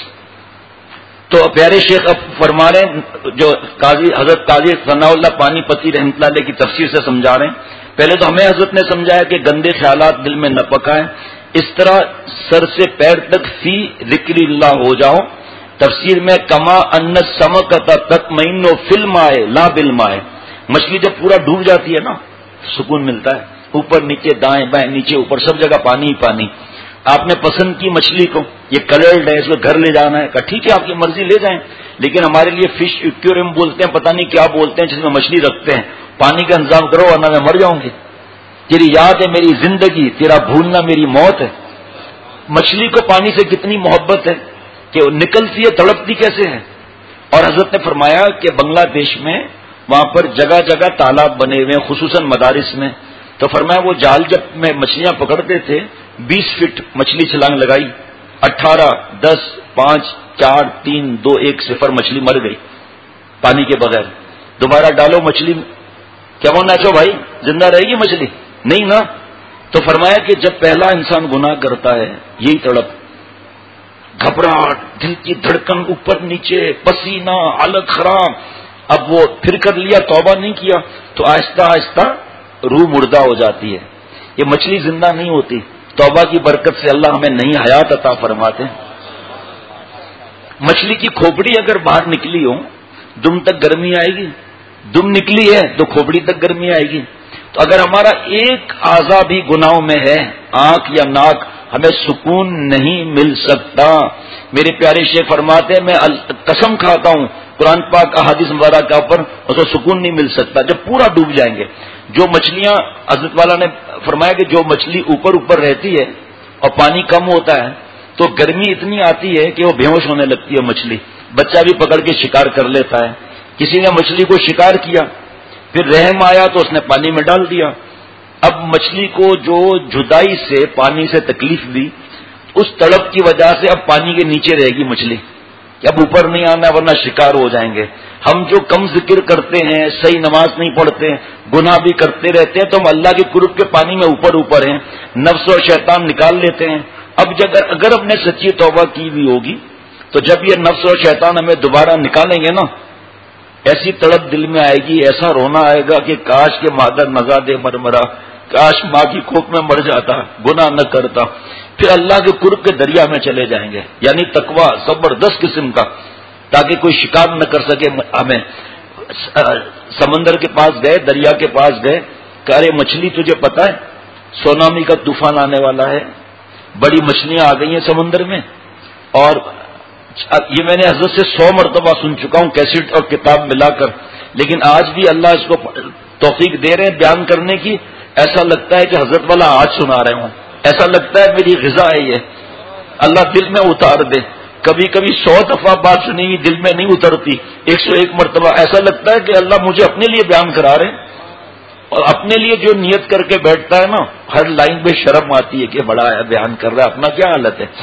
تو پیارے شیخ اب فرما رہے ہیں، جو قاضی حضرت قاضی ثناء اللہ پانی پتی رحمۃ اللہ علیہ کی تفسیر سے سمجھا رہے ہیں. پہلے تو ہمیں حضرت نے سمجھایا کہ گندے خیالات دل میں نہ پکائیں، اس طرح سر سے پیر تک فی ذکر اللہ ہو جاؤ. تفسیر میں کما ان سمکت تطمئن فلم آئے لا بلم آئے. مچھلی جب پورا ڈوب جاتی ہے نا سکون ملتا ہے، اوپر نیچے دائیں بائیں نیچے اوپر سب جگہ پانی ہی پانی. آپ نے پسند کی مچھلی کو، یہ کلرڈ ہے، اس کو گھر لے جانا ہے، کہا ٹھیک ہے آپ کی مرضی لے جائیں، لیکن ہمارے لیے فش ایکویریم بولتے ہیں، پتہ نہیں کیا بولتے ہیں جس میں مچھلی رکھتے ہیں، پانی کا انتظام کرو ورنہ میں مر جاؤں گی. تیری یاد ہے میری زندگی، تیرا بھولنا میری موت ہے. مچھلی کو پانی سے کتنی محبت ہے کہ نکلتی ہے تڑپتی کیسے ہے. اور حضرت نے فرمایا کہ بنگلہ دیش میں وہاں پر جگہ جگہ تالاب بنے ہوئے ہیں، خصوصاً مدارس میں. تو فرمایا وہ جال جب میں مچھلیاں پکڑتے تھے بیس فٹ مچھلی چھلانگ لگائی، اٹھارہ دس پانچ چار تین دو ایک صفر مچھلی مر گئی پانی کے بغیر. دوبارہ ڈالو مچھلی، کیا وہ ناچو بھائی زندہ رہے گی مچھلی؟ نہیں نا. تو فرمایا کہ جب پہلا انسان گناہ کرتا ہے یہی تڑپ، گھبراہٹ، دل کی دھڑکن اوپر نیچے، پسینہ، حالت خراب. اب وہ پھر کر لیا، توبہ نہیں کیا تو آہستہ آہستہ روح مردہ ہو جاتی ہے. یہ مچھلی زندہ نہیں ہوتی. توبہ کی برکت سے اللہ ہمیں نئی حیات عطا فرماتے ہیں. مچھلی کی کھوپڑی اگر باہر نکلی ہو دم تک گرمی آئے گی، دم نکلی ہے تو کھوپڑی تک گرمی آئے گی. تو اگر ہمارا ایک اعضا بھی گناہوں میں ہے، آنکھ یا ناک، ہمیں سکون نہیں مل سکتا. میرے پیارے شیخ فرماتے ہیں میں قسم کھاتا ہوں قرآن پاک احادیث مبارکہ کا اوپر، اس کو سکون نہیں مل سکتا جب پورا ڈوب جائیں گے. جو مچھلیاں حضرت والا نے فرمایا کہ جو مچھلی اوپر اوپر رہتی ہے اور پانی کم ہوتا ہے تو گرمی اتنی آتی ہے کہ وہ بے ہوش ہونے لگتی ہے مچھلی. بچہ بھی پکڑ کے شکار کر لیتا ہے. کسی نے مچھلی کو شکار کیا، پھر رحم آیا تو اس نے پانی میں ڈال دیا. اب مچھلی کو جو جدائی سے پانی سے تکلیف دی، اس تڑپ کی وجہ سے اب پانی کے نیچے رہے گی مچھلی، اب اوپر نہیں آنا ورنہ شکار ہو جائیں گے. ہم جو کم ذکر کرتے ہیں، صحیح نماز نہیں پڑھتے، گناہ بھی کرتے رہتے ہیں، تو ہم اللہ کے قرب کے پانی میں اوپر اوپر ہیں، نفس اور شیطان نکال لیتے ہیں. اب جب اگر ہم نے سچی توبہ کی بھی ہوگی تو جب یہ نفس اور شیطان ہمیں دوبارہ نکالیں گے نا، ایسی تڑپ دل میں آئے گی، ایسا رونا آئے گا کہ کاش کے مادر نزاد مرمرا، کاش ماں کی کوکھ میں مر جاتا، گناہ نہ کرتا. پھر اللہ کے قرب کے دریا میں چلے جائیں گے، یعنی تقویٰ زبردست قسم کا، تاکہ کوئی شکار نہ کر سکے ہمیں. سمندر کے پاس گئے، دریا کے پاس گئے، کہ ارے مچھلی تجھے پتا ہے سونامی کا طوفان آنے والا ہے، بڑی مچھلیاں آ گئی ہیں سمندر میں. اور یہ میں نے حضرت سے سو مرتبہ سن چکا ہوں کیسٹ اور کتاب ملا کر، لیکن آج بھی اللہ اس کو توفیق دے رہے ہیں بیان کرنے کی. ایسا لگتا ہے کہ حضرت والا آج سنا رہے ہوں، ایسا لگتا ہے میری غذا ہے یہ، اللہ دل میں اتار دے. کبھی کبھی سو دفعہ بات سنی ہوئی دل میں نہیں اترتی، ایک سو ایک مرتبہ ایسا لگتا ہے کہ اللہ مجھے اپنے لیے بیان کرا رہے ہیں. اور اپنے لیے جو نیت کر کے بیٹھتا ہے نا، ہر لائن پہ شرم آتی ہے کہ بڑا بیان کر رہا ہے، اپنا کیا حالت ہے.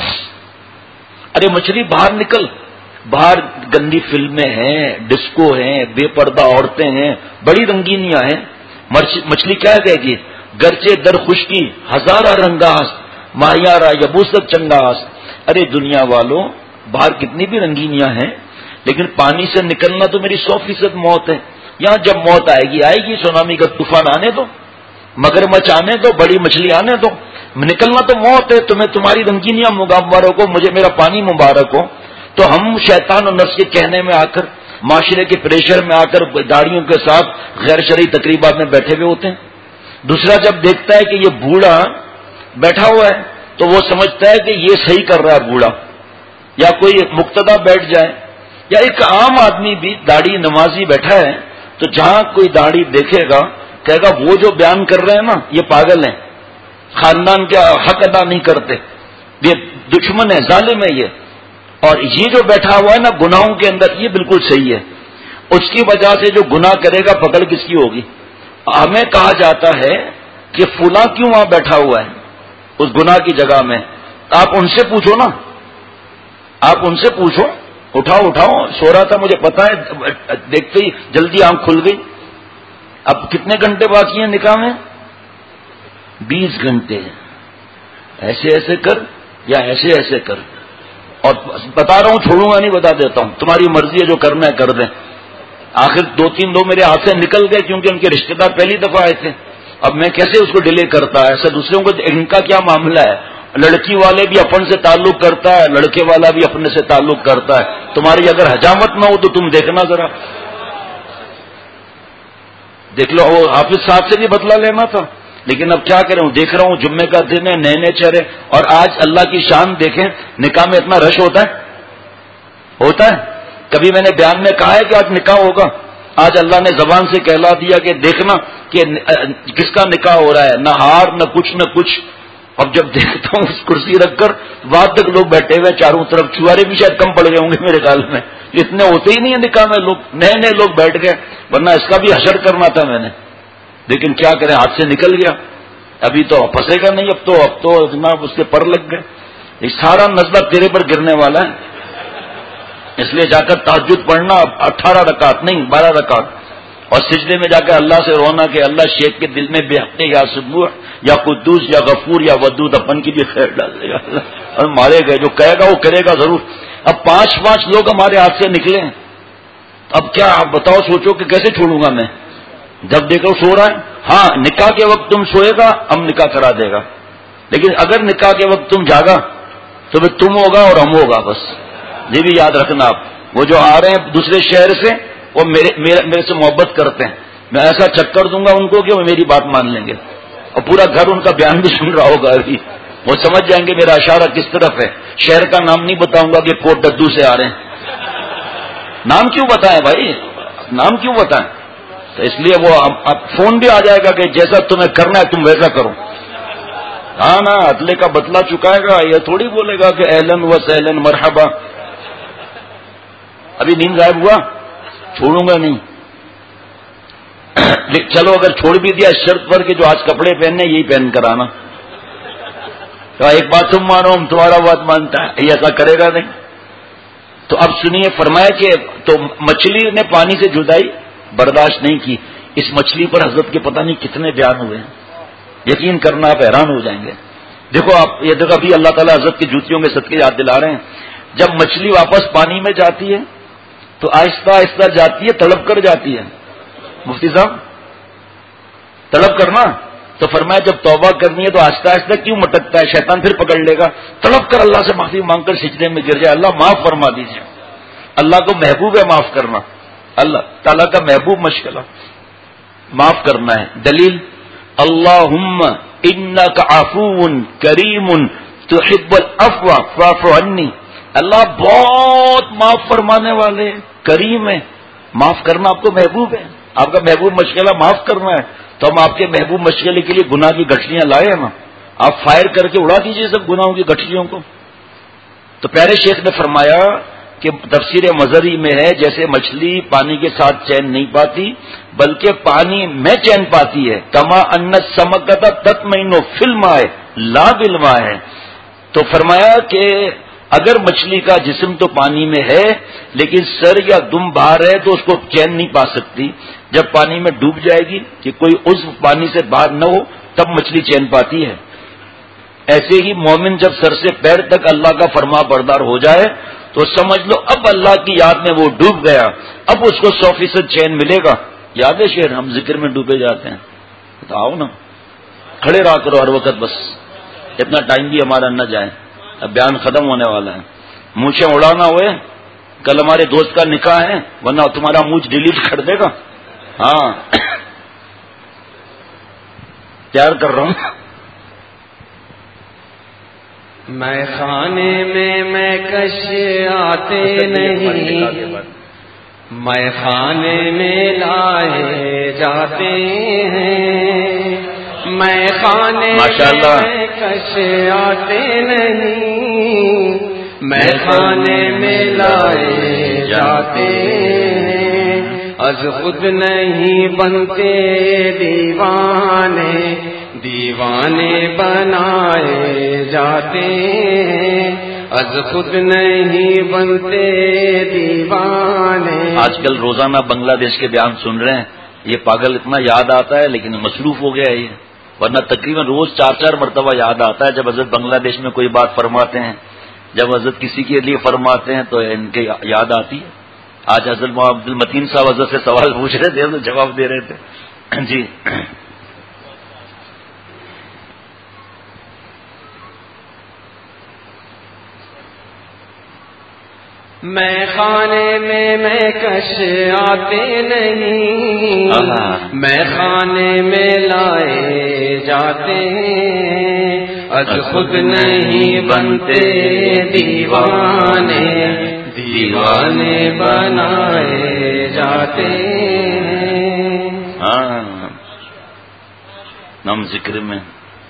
ارے مچھلی باہر نکل، باہر گندی فلمیں ہیں، ڈسکو ہیں، بے پردہ عورتیں ہیں، بڑی رنگینیاں ہیں. مچھلی کیا کہے گی؟ گرچے در خشکی ہزارہ رنگاس ماہیارا یبوست چنگاس. ارے دنیا والوں، باہر کتنی بھی رنگینیاں ہیں لیکن پانی سے نکلنا تو میری سو فیصد موت ہے. یہاں جب موت آئے گی آئے گی، سونامی کا طوفان آنے دو، مگرمچھ آنے دو، بڑی مچھلی آنے دو، نکلنا تو موت ہے، تمہیں تمہاری رنگینیاں مبارک ہو، مجھے میرا پانی مبارک ہو. تو ہم شیطان و نفس کے کہنے میں آ کر، معاشرے کے پریشر میں آ کر داڑیوں کے ساتھ غیر شرعی تقریبات میں بیٹھے ہوئے ہوتے ہیں. دوسرا جب دیکھتا ہے کہ یہ بوڑھا بیٹھا ہوا ہے تو وہ سمجھتا ہے کہ یہ صحیح کر رہا ہے بوڑھا، یا کوئی مقتدا بیٹھ جائے، یا ایک عام آدمی بھی داڑھی نمازی بیٹھا ہے تو جہاں کوئی داڑھی دیکھے گا کہے گا وہ جو بیان کر رہے ہیں نا یہ پاگل ہیں، خاندان کا حق ادا نہیں کرتے، یہ دشمن ہے، ظالم ہے یہ. اور یہ جو بیٹھا ہوا ہے نا گناہوں کے اندر، یہ بالکل صحیح ہے. اس کی وجہ سے جو گناہ کرے گا پکڑ کس کی ہوگی؟ ہمیں کہا جاتا ہے کہ فلاں کیوں وہاں بیٹھا ہوا ہے اس گناہ کی جگہ میں. آپ ان سے پوچھو نا، آپ ان سے پوچھو. اٹھاؤ اٹھاؤ، سو رہا تھا مجھے پتا ہے، دیکھتے ہی جلدی آنکھ کھل گئی. اب کتنے گھنٹے باقی ہیں نکاح میں؟ بیس گھنٹے. ایسے ایسے کر یا ایسے ایسے کر. اور بتا رہا ہوں، چھوڑوں گا نہیں، بتا دیتا ہوں، تمہاری مرضی ہے، جو کرنا ہے کر دیں. آخر دو تین دو میرے ہاتھ سے نکل گئے کیونکہ ان کے رشتے دار پہلی دفعہ آئے تھے. اب میں کیسے اس کو ڈیلے کرتا ہے؟ ایسا دوسروں کو، ان کا کیا معاملہ ہے؟ لڑکی والے بھی اپن سے تعلق کرتا ہے، لڑکے والا بھی اپنے سے تعلق کرتا ہے. تمہاری اگر حجامت نہ ہو تو تم دیکھنا ذرا، دیکھ لو. وہ حافظ صاحب سے بھی بدلہ لینا تھا، لیکن اب کیا کروں، دیکھ رہا ہوں جمعے کا دن ہے، نئے نئے چہرے. اور آج اللہ کی شان دیکھیں، نکاح میں اتنا رش ہوتا ہے ہوتا ہے کبھی میں نے بیان میں کہا ہے کہ آج نکاح ہوگا؟ آج اللہ نے زبان سے کہلا دیا کہ دیکھنا کہ کس کا نکاح ہو رہا ہے، نہ ہار نہ کچھ نہ کچھ. اب جب دیکھتا ہوں اس کرسی رکھ کر بعد تک لوگ بیٹھے ہوئے چاروں طرف، چوہارے بھی شاید کم پڑ گئے ہوں گے میرے خیال میں، اتنے ہوتے ہی نہیں ہیں نکاح میں لوگ، نئے نئے لوگ بیٹھ گئے. ورنہ اس کا بھی حشر کرنا تھا میں نے، لیکن کیا کریں، ہاتھ سے نکل گیا. ابھی تو پھنسے گا نہیں، اب تو اب تو جناب اس کے پر لگ گئے. یہ سارا نزلہ تیرے پر گرنے والا ہے، اس لیے جا کر تہجد پڑھنا. اٹھارہ رکعت نہیں، بارہ رکعت، اور سجدے میں جا کے اللہ سے رونا کہ اللہ شیخ کے دل میں بے حق یا سبوح یا قدوس یا غفور یا ودود اپن کی بھی خیر ڈال دے گا. اور مارے گئے، جو کہے گا وہ کرے گا ضرور. اب پانچ پانچ لوگ ہمارے ہاتھ سے نکلے ہیں، اب کیا آپ بتاؤ، سوچو کہ کیسے چھوڑوں گا میں. جب دیکھو سو رہا ہے، ہاں نکاح کے وقت تم سوئے گا ہم نکاح کرا دے گا، لیکن اگر نکاح کے وقت تم جاگا تو پھر تم ہوگا اور ہم ہوگا. بس یہ بھی یاد رکھنا. آپ وہ جو آ رہے ہیں دوسرے شہر سے، وہ میرے میرے, میرے سے محبت کرتے ہیں، میں ایسا چکر دوں گا ان کو کہ وہ میری بات مان لیں گے، اور پورا گھر ان کا بیان بھی سن رہا ہوگا. ابھی وہ سمجھ جائیں گے میرا اشارہ کس طرف ہے. شہر کا نام نہیں بتاؤں گا کہ کوٹ ڈدو سے آ رہے ہیں. نام کیوں بتائیں بھائی، نام کیوں بتائیں؟ تو اس لیے وہ اب فون بھی آ جائے گا کہ جیسا تمہیں کرنا ہے تم ویسا کرو. ہاں نا، عدلے کا بتلا چکائے گا، یہ تھوڑی بولے گا کہ اہلن و سہلن مرحبا. ابھی نیند غائب ہوا، چھوڑوں گا نہیں. چلو اگر چھوڑ بھی دیا اس شرط پر کہ جو آج کپڑے پہننے یہی پہن کر آنا. تو ایک بات تم مانو، ہم تمہارا بات مانتا ہے، یہ ایسا کرے گا نہیں. تو اب سنیے، فرمایا کہ تو مچھلی نے پانی سے جدائی برداشت نہیں کی. اس مچھلی پر حضرت کے پتہ نہیں کتنے بیان ہوئے ہیں، یقین کرنا آپ حیران ہو جائیں گے. دیکھو آپ، یہ دیکھو ابھی اللہ تعالیٰ حضرت کی جوتیوں میں صدقے یاد دلا رہے ہیں. جب مچھلی واپس پانی میں جاتی ہے تو آہستہ آہستہ جاتی ہے، تڑپ کر جاتی ہے. مفتی صاحب تڑپ کرنا، تو فرمایا جب توبہ کرنی ہے تو آہستہ آہستہ کیوں مٹکتا ہے؟ شیطان پھر پکڑ لے گا. تڑپ کر اللہ سے معافی مانگ کر سجدے میں گر جائے، اللہ معاف فرما دیجیے. اللہ کو محبوب ہے معاف کرنا، اللہ تعالیٰ کا محبوب مشغلہ معاف کرنا ہے. دلیل اللہم انک عفو کریم تحب العفو فاعف عنی. اللہ بہت معاف فرمانے والے، کریم ہے، معاف کرنا آپ کو محبوب ہے. آپ کا محبوب مشغلہ معاف کرنا ہے، تو ہم آپ کے محبوب مشغلے کے لیے گناہ کی گٹھلیاں لائے نا، آپ فائر کر کے اڑا دیجئے سب گناہوں کی گٹھلیوں کو. تو پیارے شیخ نے فرمایا کہ تفسیر مظہری میں ہے جیسے مچھلی پانی کے ساتھ چین نہیں پاتی بلکہ پانی میں چین پاتی ہے. کما ان السمکۃ تطمئن فی الماء لا بالماء ہے. تو فرمایا کہ اگر مچھلی کا جسم تو پانی میں ہے لیکن سر یا دم باہر ہے تو اس کو چین نہیں پا سکتی. جب پانی میں ڈوب جائے گی کہ کوئی عضو پانی سے باہر نہ ہو تب مچھلی چین پاتی ہے. ایسے ہی مومن جب سر سے پیر تک اللہ کا فرما بردار ہو جائے تو سمجھ لو اب اللہ کی یاد میں وہ ڈوب گیا، اب اس کو سو فیصد چین ملے گا. یاد ہے شعر، ہم ذکر میں ڈوبے جاتے ہیں. بتاؤ نا، کھڑے رہا کرو ہر وقت، بس اتنا ٹائم بھی ہمارا نہ جائے، اب بیان ختم ہونے والا ہے. مونچھیں اڑانا ہوئے، کل ہمارے دوست کا نکاح ہے، ورنہ تمہارا مونچھ ڈیلیٹ کر دے گا. ہاں تیار کر رہا ہوں. میں خانے میں میں کش آتے نہیں، میں خانے میں لائے جاتے ہیں، میں خانے میں کش آتے نہیں، میں خانے میں لائے جاتے ہیں، از خود نہیں بنتے دیوانے، دیوانے بنائے جاتے ہیں، از خود نہیں بنتے دیوانے. آج کل روزانہ بنگلہ دیش کے بیان سن رہے ہیں، یہ پاگل اتنا یاد آتا ہے لیکن مصروف ہو گیا ہے یہ، ورنہ تقریباً روز چار چار مرتبہ یاد آتا ہے جب حضرت بنگلہ دیش میں کوئی بات فرماتے ہیں، جب حضرت کسی کے لیے فرماتے ہیں تو ان کے یاد آتی ہے. آج حضرت عبد المتین صاحب حضرت سے سوال پوچھ رہے تھے تو جواب دے رہے تھے. جی میں خانے میں میں کش آتے نہیں، میں خانے میں لائے جاتے ہیں، از خود نہیں بنتے دیوانے، دیوانے بنائے جاتے ہیں. ہاں نام ذکر میں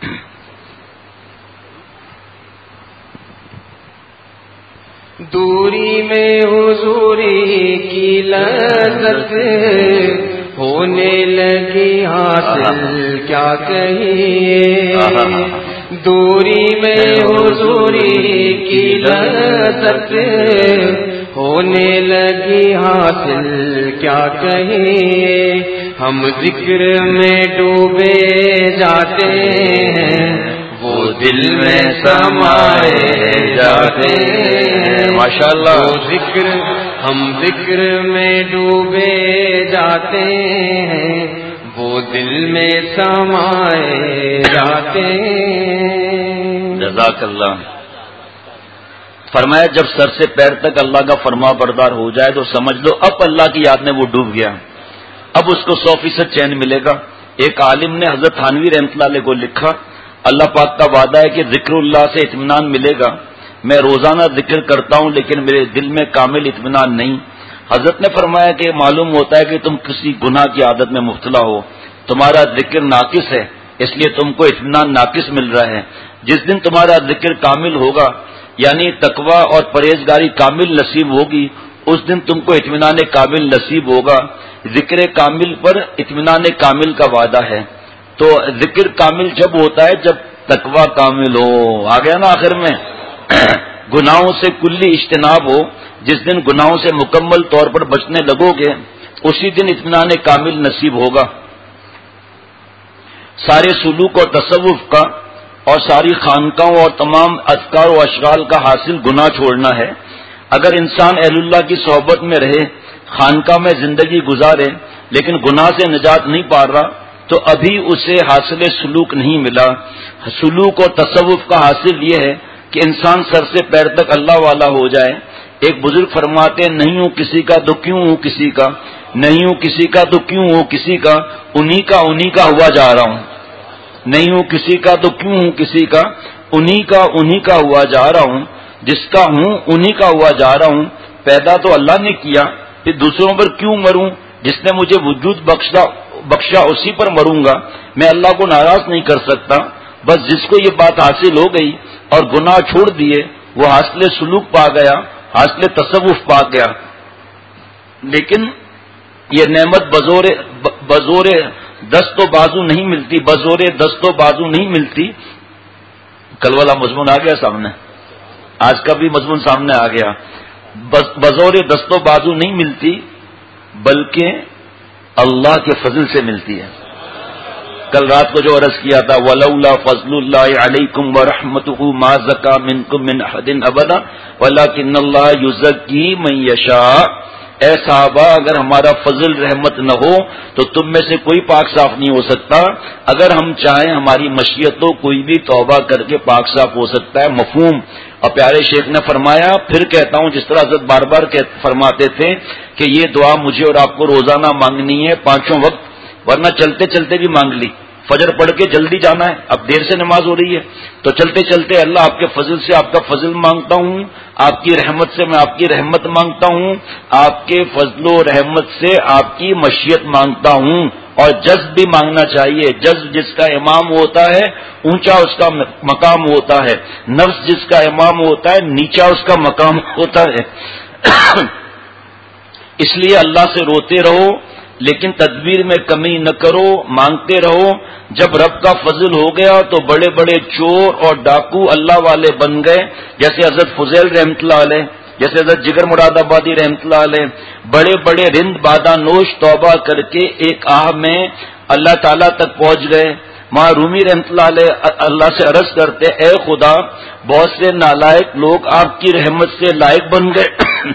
دوری میں حضوری کی لذت ہونے لگی حاصل کیا کہیے، دوری میں حضوری کی لذت ہونے لگی حاصل کیا کہیے، ہم ذکر میں ڈوبے جاتے ہیں، وہ دل میں سمائے جاتے ہیں. ماشاءاللہ وہ ذکر ہم ذکر میں ڈوبے جاتے ہیں، وہ دل میں سمائے جاتے ہیں. جزاک اللہ. فرمایا جب سر سے پیر تک اللہ کا فرما بردار ہو جائے تو سمجھ لو اب اللہ کی یاد میں وہ ڈوب گیا، اب اس کو سو فیصد چین ملے گا. ایک عالم نے حضرت تھانوی رحمۃ اللہ علیہ کو لکھا، اللہ پاک کا وعدہ ہے کہ ذکر اللہ سے اطمینان ملے گا، میں روزانہ ذکر کرتا ہوں لیکن میرے دل میں کامل اطمینان نہیں. حضرت نے فرمایا کہ معلوم ہوتا ہے کہ تم کسی گناہ کی عادت میں مبتلا ہو، تمہارا ذکر ناقص ہے اس لیے تم کو اطمینان ناقص مل رہا ہے. جس دن تمہارا ذکر کامل ہوگا یعنی تقوی اور پرہیزگاری کامل نصیب ہوگی، اس دن تم کو اطمینان کامل نصیب ہوگا. ذکر کامل پر اطمینان کامل کا وعدہ ہے. تو ذکر کامل جب ہوتا ہے جب تقوی کامل ہو. آ گیا نا آخر میں گناہوں سے کلی اجتناب ہو. جس دن گناہوں سے مکمل طور پر بچنے لگو گے اسی دن اطمینان کامل نصیب ہوگا. سارے سلوک اور تصوف کا اور ساری خانقاہوں اور تمام اذکار و اشغال کا حاصل گناہ چھوڑنا ہے. اگر انسان اہل اللہ کی صحبت میں رہے، خانقاہ میں زندگی گزارے لیکن گناہ سے نجات نہیں پا رہا تو ابھی اسے حاصل سلوک نہیں ملا. سلوک اور تصوف کا حاصل یہ ہے کہ انسان سر سے پیر تک اللہ والا ہو جائے. ایک بزرگ فرماتے ہیں نہیں ہوں کسی کا تو کیوں ہوں کسی کا، نہیں ہوں کسی کا تو کیوں ہوں کسی کا، انہی کا انہی کا ہوا جا رہا ہوں. نہیں ہوں کسی کا تو کیوں ہوں کسی کا، انہی کا انہی کا ہوا جا رہا ہوں. جس کا ہوں انہی کا ہوا جا رہا ہوں. پیدا تو اللہ نے کیا، پھر دوسروں پر کیوں مروں؟ جس نے مجھے وجود بخشا بخشا اسی پر مروں گا. میں اللہ کو ناراض نہیں کر سکتا. بس جس کو یہ بات حاصل ہو گئی اور گناہ چھوڑ دیے وہ حاصل سلوک پا گیا، حاصل تصوف پا گیا. لیکن یہ نعمت بزور بزور دست و بازو نہیں ملتی، بزور دست و بازو نہیں ملتی. کل والا مضمون آ گیا سامنے، آج کا بھی مضمون سامنے آ گیا. بزور دست و بازو نہیں ملتی بلکہ اللہ کے فضل سے ملتی ہے. کل رات کو جو عرض کیا تھا وَلَوْلَا فَضْلُ اللَّهِ عَلَيْكُمْ وَرَحْمَتُهُ مَا زَكَىٰ مِنْكُمْ مِنْ أَحَدٍ أَبَدًا وَلَٰكِنَّ اللَّهَ يُزَكِّي مَن يَشَاءُ. اے صحابہ اگر ہمارا فضل رحمت نہ ہو تو تم میں سے کوئی پاک صاف نہیں ہو سکتا، اگر ہم چاہیں ہماری مشیت تو کوئی بھی توبہ کر کے پاک صاف ہو سکتا ہے. مفہوم. اور پیارے شیخ نے فرمایا پھر کہتا ہوں، جس طرح حضرت بار بار فرماتے تھے کہ یہ دعا مجھے اور آپ کو روزانہ مانگنی ہے پانچوں وقت، ورنہ چلتے چلتے بھی مانگ لی. فجر پڑھ کے جلدی جانا ہے، اب دیر سے نماز ہو رہی ہے تو چلتے چلتے اللہ آپ کے فضل سے آپ کا فضل مانگتا ہوں، آپ کی رحمت سے میں آپ کی رحمت مانگتا ہوں، آپ کے فضل و رحمت سے آپ کی مشیت مانگتا ہوں. اور جذب بھی مانگنا چاہیے. جذب جس کا امام ہوتا ہے اونچا اس کا مقام ہوتا ہے، نفس جس کا امام ہوتا ہے نیچا اس کا مقام ہوتا ہے. اس لیے اللہ سے روتے رہو لیکن تدبیر میں کمی نہ کرو، مانگتے رہو. جب رب کا فضل ہو گیا تو بڑے بڑے چور اور ڈاکو اللہ والے بن گئے، جیسے حضرت فضیل رحمۃ اللہ علیہ، جیسے حضرت جگر مراد آبادی رحمۃ اللہ علیہ. بڑے بڑے رند بادہ نوش توبہ کر کے ایک آہ میں اللہ تعالیٰ تک پہنچ گئے. ماں رومی رحمۃ اللہ علیہ اللہ سے عرض کرتے اے خدا بہت سے نالائق لوگ آپ کی رحمت سے لائق بن گئے،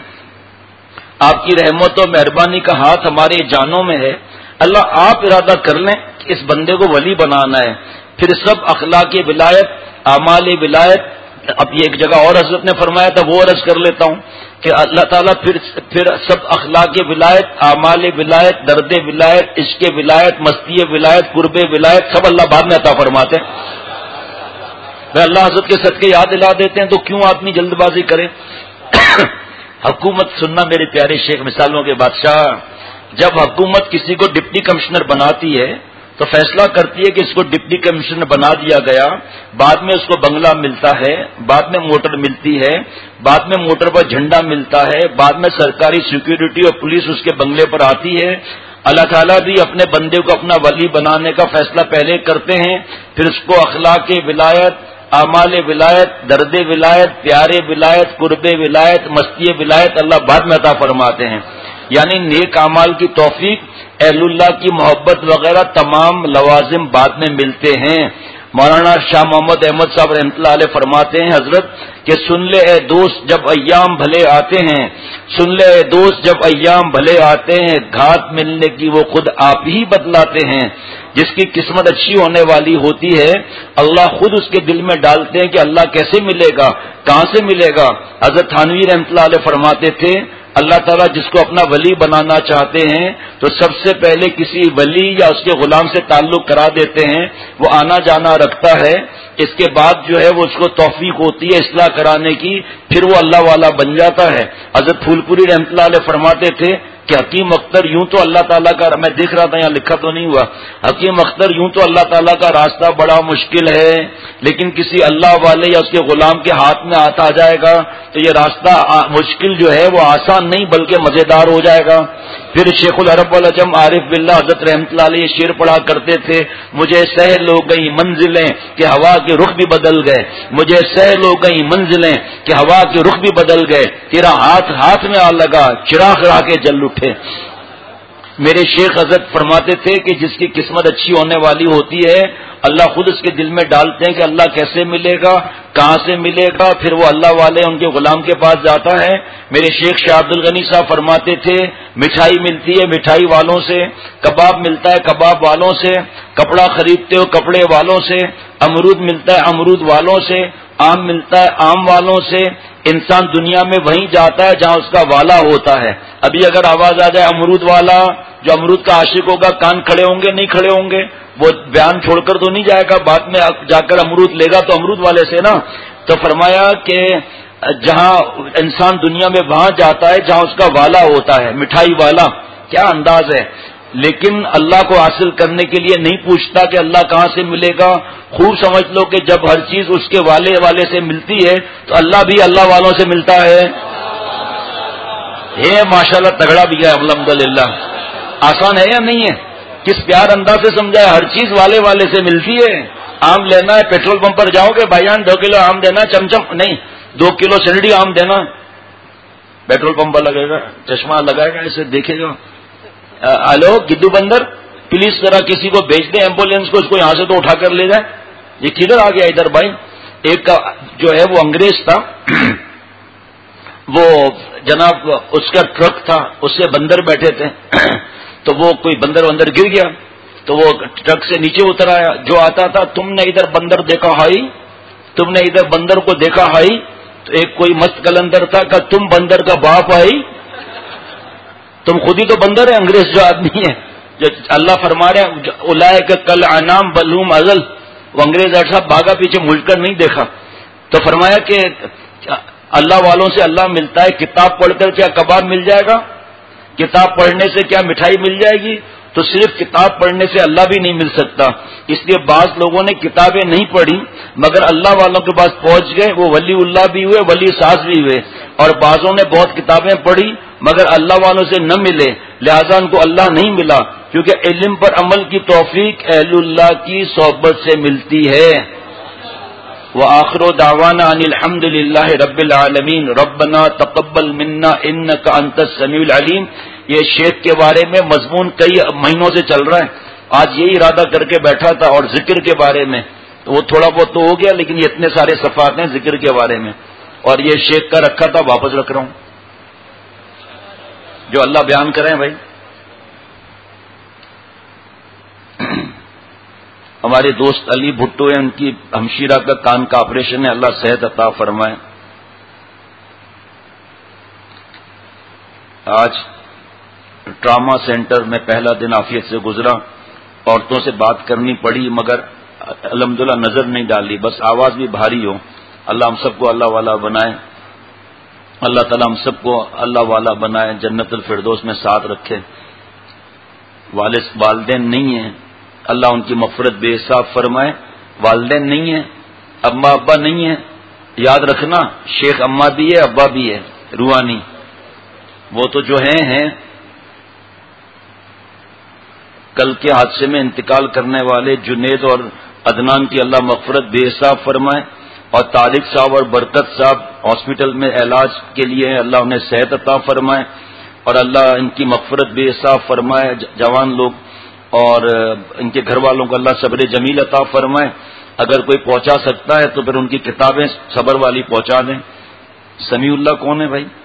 آپ کی رحمت و مہربانی کا ہاتھ ہمارے جانوں میں ہے. اللہ آپ ارادہ کر لیں کہ اس بندے کو ولی بنانا ہے. پھر سب اخلاق ولایت، اعمال ولایت. اب یہ ایک جگہ اور حضرت نے فرمایا تھا وہ عرض کر لیتا ہوں کہ اللہ تعالیٰ پھر پھر سب اخلاق ولایت، اعمال ولایت، درد ولایت، عشق ولایت، مستی ولایت، قرب ولایت سب اللہ بعد میں عطا فرماتے ہیں. میں اللہ حضرت کے صدقے یاد دلا دیتے ہیں تو کیوں آدمی جلد بازی کرے. حکومت سننا میرے پیارے شیخ مثالوں کے بادشاہ، جب حکومت کسی کو ڈپٹی کمشنر بناتی ہے تو فیصلہ کرتی ہے کہ اس کو ڈپٹی کمشنر بنا دیا گیا، بعد میں اس کو بنگلہ ملتا ہے، بعد میں موٹر ملتی ہے، بعد میں موٹر پر جھنڈا ملتا ہے، بعد میں سرکاری سیکیورٹی اور پولیس اس کے بنگلے پر آتی ہے. اللہ تعالیٰ بھی اپنے بندے کو اپنا ولی بنانے کا فیصلہ پہلے کرتے ہیں، پھر اس کو اخلاق ولایت، اعمال ولایت، درد ولایت، پیارے ولایت، قرب ولایت، مستی ولایت اللہ بعد میں عطا فرماتے ہیں. یعنی نیک اعمال کی توفیق، اہل اللہ کی محبت وغیرہ تمام لوازم بعد میں ملتے ہیں. مولانا شاہ محمد احمد صاحب رحمۃ اللہ علیہ فرماتے ہیں حضرت کہ سن لے اے دوست جب ایام بھلے آتے ہیں، سن لے اے دوست جب ایام بھلے آتے ہیں، گھات ملنے کی وہ خود آپ ہی بتلاتے ہیں. جس کی قسمت اچھی ہونے والی ہوتی ہے اللہ خود اس کے دل میں ڈالتے ہیں کہ اللہ کیسے ملے گا، کہاں سے ملے گا. حضرت تھانوی رحمۃ اللہ علیہ فرماتے تھے اللہ تعالیٰ جس کو اپنا ولی بنانا چاہتے ہیں تو سب سے پہلے کسی ولی یا اس کے غلام سے تعلق کرا دیتے ہیں، وہ آنا جانا رکھتا ہے، اس کے بعد جو ہے وہ اس کو توفیق ہوتی ہے اصلاح کرانے کی، پھر وہ اللہ والا بن جاتا ہے. حضرت پھول پوری رحمۃ اللہ علیہ فرماتے تھے کہ حکیم اختر یوں تو اللہ تعالیٰ کا، میں دیکھ رہا تھا یہاں لکھا تو نہیں ہوا، حکیم اختر یوں تو اللہ تعالیٰ کا راستہ بڑا مشکل ہے، لیکن کسی اللہ والے یا اس کے غلام کے ہاتھ میں ہاتھ آ جائے گا تو یہ راستہ مشکل جو ہے وہ آسان نہیں بلکہ مزیدار ہو جائے گا. پھر شیخ العرب والعجم عارف باللہ حضرت رحمۃ اللہ علیہ شعر پڑھا کرتے تھے مجھے سہل ہو گئی منزلیں کہ ہوا کے رخ بھی بدل گئے، مجھے سہل ہو گئی منزلیں کہ ہوا کے رخ بھی بدل گئے، تیرا ہاتھ ہاتھ میں آ لگا چراغ راہ کے جل اٹھے. میرے شیخ حضرت فرماتے تھے کہ جس کی قسمت اچھی ہونے والی ہوتی ہے اللہ خود اس کے دل میں ڈالتے ہیں کہ اللہ کیسے ملے گا، کہاں سے ملے گا، پھر وہ اللہ والے ان کے غلام کے پاس جاتا ہے. میرے شیخ شاہ عبد الغنی صاحب فرماتے تھے مٹھائی ملتی ہے مٹھائی والوں سے، کباب ملتا ہے کباب والوں سے، کپڑا خریدتے ہو کپڑے والوں سے، امرود ملتا ہے امرود والوں سے، آم ملتا ہے آم والوں سے. انسان دنیا میں وہیں جاتا ہے جہاں اس کا والا ہوتا ہے. ابھی اگر آواز آ جائے امرود والا، جو امرود کا عاشق ہوگا کان کھڑے ہوں گے نہیں کھڑے ہوں گے، وہ بیان چھوڑ کر تو نہیں جائے گا، بعد میں جا کر امرود لے گا تو امرود والے سے نا. تو فرمایا کہ جہاں انسان دنیا میں وہاں جاتا ہے جہاں اس کا والا ہوتا ہے، مٹھائی والا. کیا انداز ہے. لیکن اللہ کو حاصل کرنے کے لیے نہیں پوچھتا کہ اللہ کہاں سے ملے گا. خوب سمجھ لو کہ جب ہر چیز اس کے والے والے سے ملتی ہے تو اللہ بھی اللہ والوں سے ملتا ہے. یہ ماشاءاللہ تگڑا بھی ہے الحمدللہ. آسان ہے یا نہیں ہے؟ کس پیار انداز سے سمجھا ہے. ہر چیز والے والے سے ملتی ہے. آم لینا ہے پیٹرول پمپ پر جاؤ گے بھائی جان دو کلو آم دینا، چمچم نہیں دو کلو سنڈی آم دینا، پیٹرول پمپ پر لگے گا، چشمہ لگائے گا، اسے دیکھے گا. ہلو گڈو بندر پلیز ذرا کسی کو بھیج دیں ایمبولینس کو، اس کو یہاں سے تو اٹھا کر لے جائیں. یہ کدھر آ گیا ادھر بھائی. ایک جو ہے وہ انگریز تھا، وہ جناب اس کا ٹرک تھا، اس سے بندر بیٹھے تھے، تو وہ کوئی بندر وندر گر گیا تو وہ ٹرک سے نیچے اتر آیا، جو آتا تھا تم نے ادھر بندر دیکھا ہائی، تم نے ادھر بندر کو دیکھا ہائی، تو ایک کوئی مست کلندر تھا کہ تم بندر کا باپ آئی، تم خود ہی تو بندر ہے، انگریز جو آدمی ہے جو اللہ فرما رہے ہیں اولئک کل انعام بل هم اضل، وہ انگریز ایسا بھاگا پیچھے مڑ کر نہیں دیکھا، تو فرمایا کہ اللہ والوں سے اللہ ملتا ہے، کتاب پڑھ کر کیا کباب مل جائے گا؟ کتاب پڑھنے سے کیا مٹھائی مل جائے گی؟ تو صرف کتاب پڑھنے سے اللہ بھی نہیں مل سکتا، اس لیے بعض لوگوں نے کتابیں نہیں پڑھی مگر اللہ والوں کے پاس پہنچ گئے، وہ ولی اللہ بھی ہوئے، ولی ساز بھی ہوئے، اور بعضوں نے بہت کتابیں پڑھی مگر اللہ والوں سے نہ ملے، لہذا ان کو اللہ نہیں ملا، کیونکہ علم پر عمل کی توفیق اہل اللہ کی صحبت سے ملتی ہے۔ وآخر دعوانا ان الحمد للہ رب العالمین ربنا تقبل منا انک انت السمیع العلیم۔ یہ شیخ کے بارے میں مضمون کئی مہینوں سے چل رہا ہے، آج یہی ارادہ کر کے بیٹھا تھا، اور ذکر کے بارے میں تو وہ تھوڑا بہت تو ہو گیا، لیکن یہ اتنے سارے صفحات ہیں ذکر کے بارے میں، اور یہ شیخ کا رکھا تھا، واپس رکھ رہا ہوں، جو اللہ بیان کریں بھائی۔ ہمارے دوست علی بھٹو ہیں، ان کی ہمشیرہ کا کان کا آپریشن ہے، اللہ صحت عطا فرمائے۔ آج ٹراما سینٹر میں پہلا دن عافیت سے گزرا، عورتوں سے بات کرنی پڑی مگر الحمدللہ نظر نہیں ڈالی، بس آواز بھی بھاری ہو۔ اللہ ہم سب کو اللہ والا بنائے، اللہ تعالیٰ ہم سب کو اللہ والا بنائے، جنت الفردوس میں ساتھ رکھے۔ والد والدین نہیں ہیں، اللہ ان کی مغفرت بے حساب فرمائے۔ والدین نہیں ہیں، اماں ابا نہیں ہیں، یاد رکھنا شیخ اماں بھی ہے ابا بھی ہے روحانی، وہ تو جو ہیں ہیں۔ کل کے حادثے میں انتقال کرنے والے جنید اور عدنان کی اللہ مغفرت بے حساب فرمائے، اور طارق صاحب اور برکت صاحب ہاسپٹل میں علاج کے لیے ہیں، اللہ انہیں صحت عطا فرمائے، اور اللہ ان کی مغفرت بے حساب فرمائے جوان لوگ، اور ان کے گھر والوں کو اللہ صبر جمیل عطا فرمائے۔ اگر کوئی پہنچا سکتا ہے تو پھر ان کی کتابیں صبر والی پہنچا دیں۔ سمیع اللہ کون ہے بھائی؟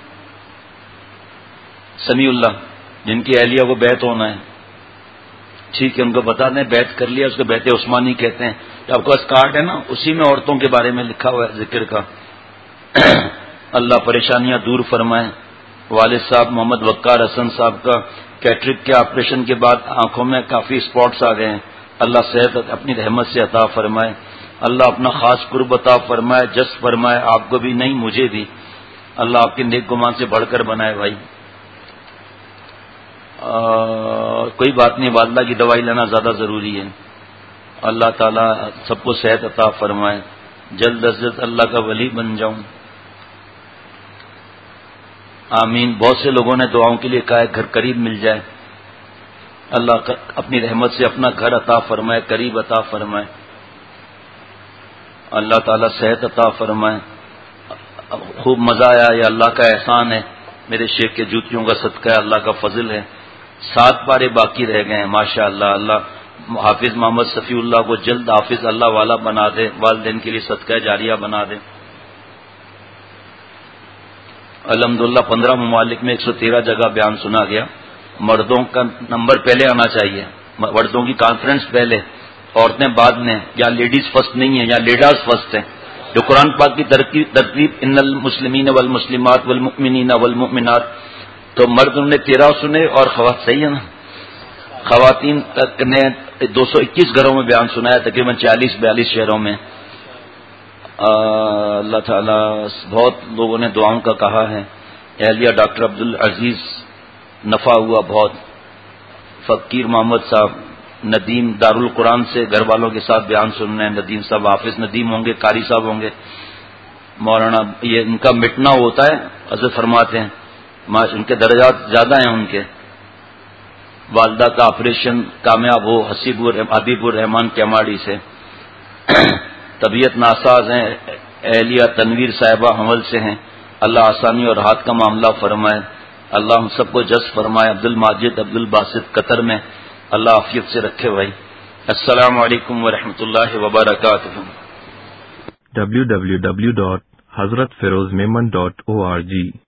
سمیع اللہ جن کی اہلیہ کو بیعت ہونا ہے، ٹھیک ہے، ان کو بتا دیں بیعت کر لیا، اس کو بیعت عثمانی کہتے ہیں۔ آپ کے پاس کارڈ ہے نا، اسی میں عورتوں کے بارے میں لکھا ہوا ہے ذکر کا۔ اللہ پریشانیاں دور فرمائے۔ والد صاحب محمد وقار حسن صاحب کا کیٹرک کے آپریشن کے بعد آنکھوں میں کافی اسپاٹس آ گئے ہیں، اللہ صحت اپنی رحمت سے عطا فرمائے، اللہ اپنا خاص قرب عطا فرمائے، جس فرمائے، آپ کو بھی نہیں مجھے بھی، اللہ آپ کے نیک گمان سے بڑھ کر بنائے بھائی۔ آ, کوئی بات نہیں، والدہ کی دوائی لینا زیادہ ضروری ہے، اللہ تعالیٰ سب کو صحت عطا فرمائے، جلد از جلد اللہ کا ولی بن جاؤں، آمین۔ بہت سے لوگوں نے دعاؤں کے لیے کہا ہے گھر قریب مل جائے، اللہ اپنی رحمت سے اپنا گھر عطا فرمائے، قریب عطا فرمائے، اللہ تعالیٰ صحت عطا فرمائے۔ خوب مزہ آیا، یہ اللہ کا احسان ہے، میرے شیخ کے جوتیوں کا صدقہ ہے، اللہ کا فضل ہے۔ سات پارے باقی رہ گئے ہیں، ماشاء اللہ، اللہ حافظ محمد صفی اللہ کو جلد حافظ اللہ والا بنا دے، والدین کے لیے صدقہ جاریہ بنا دے۔ الحمدللہ پندرہ ممالک میں ایک سو تیرہ جگہ بیان سنا گیا۔ مردوں کا نمبر پہلے آنا چاہیے، مردوں کی کانفرنس پہلے، عورتیں بعد میں، یا لیڈیز فرسٹ نہیں ہے، یا لیڈرز فرسٹ ہیں، جو قرآن پاک کی ترتیب ان المسلمین والمسلمات والمؤمنین والمؤمنات، تو مرد نے تیرہ سنے اور خواتین، صحیح ہے نا، خواتین نے دو سو اکیس گھروں میں بیان سنایا، تقریباً چالیس بیالیس شہروں میں۔ اللہ تعالیٰ بہت لوگوں نے دعاؤں کا کہا ہے، اہلیہ ڈاکٹر عبدالعزیز نفع ہوا بہت، فقیر محمد صاحب ندیم دارالقرآن سے گھر والوں کے ساتھ بیان سن رہے ہیں، ندیم صاحب حافظ ندیم ہوں گے، قاری صاحب ہوں گے، مولانا، یہ ان کا مٹنا ہوتا ہے، حضرت فرماتے ہیں ان کے درجات زیادہ ہیں ان کے۔ والدہ کا آپریشن کامیاب ہو، حسیب حبیب الرحمان کیماڑی سے۔ طبیعت ناساز ہیں، اہلیہ تنویر صاحبہ حمل سے ہیں، اللہ آسانی اور راحت کا معاملہ فرمائے، اللہ ہم سب کو جذب فرمائے۔ عبد الماجد عبد الباسط قطر میں، اللہ عافیت سے رکھے بھائی۔ السلام علیکم ورحمۃ اللہ وبرکاتہ۔ W W W dot Hazrat Feroz Memon dot O R جی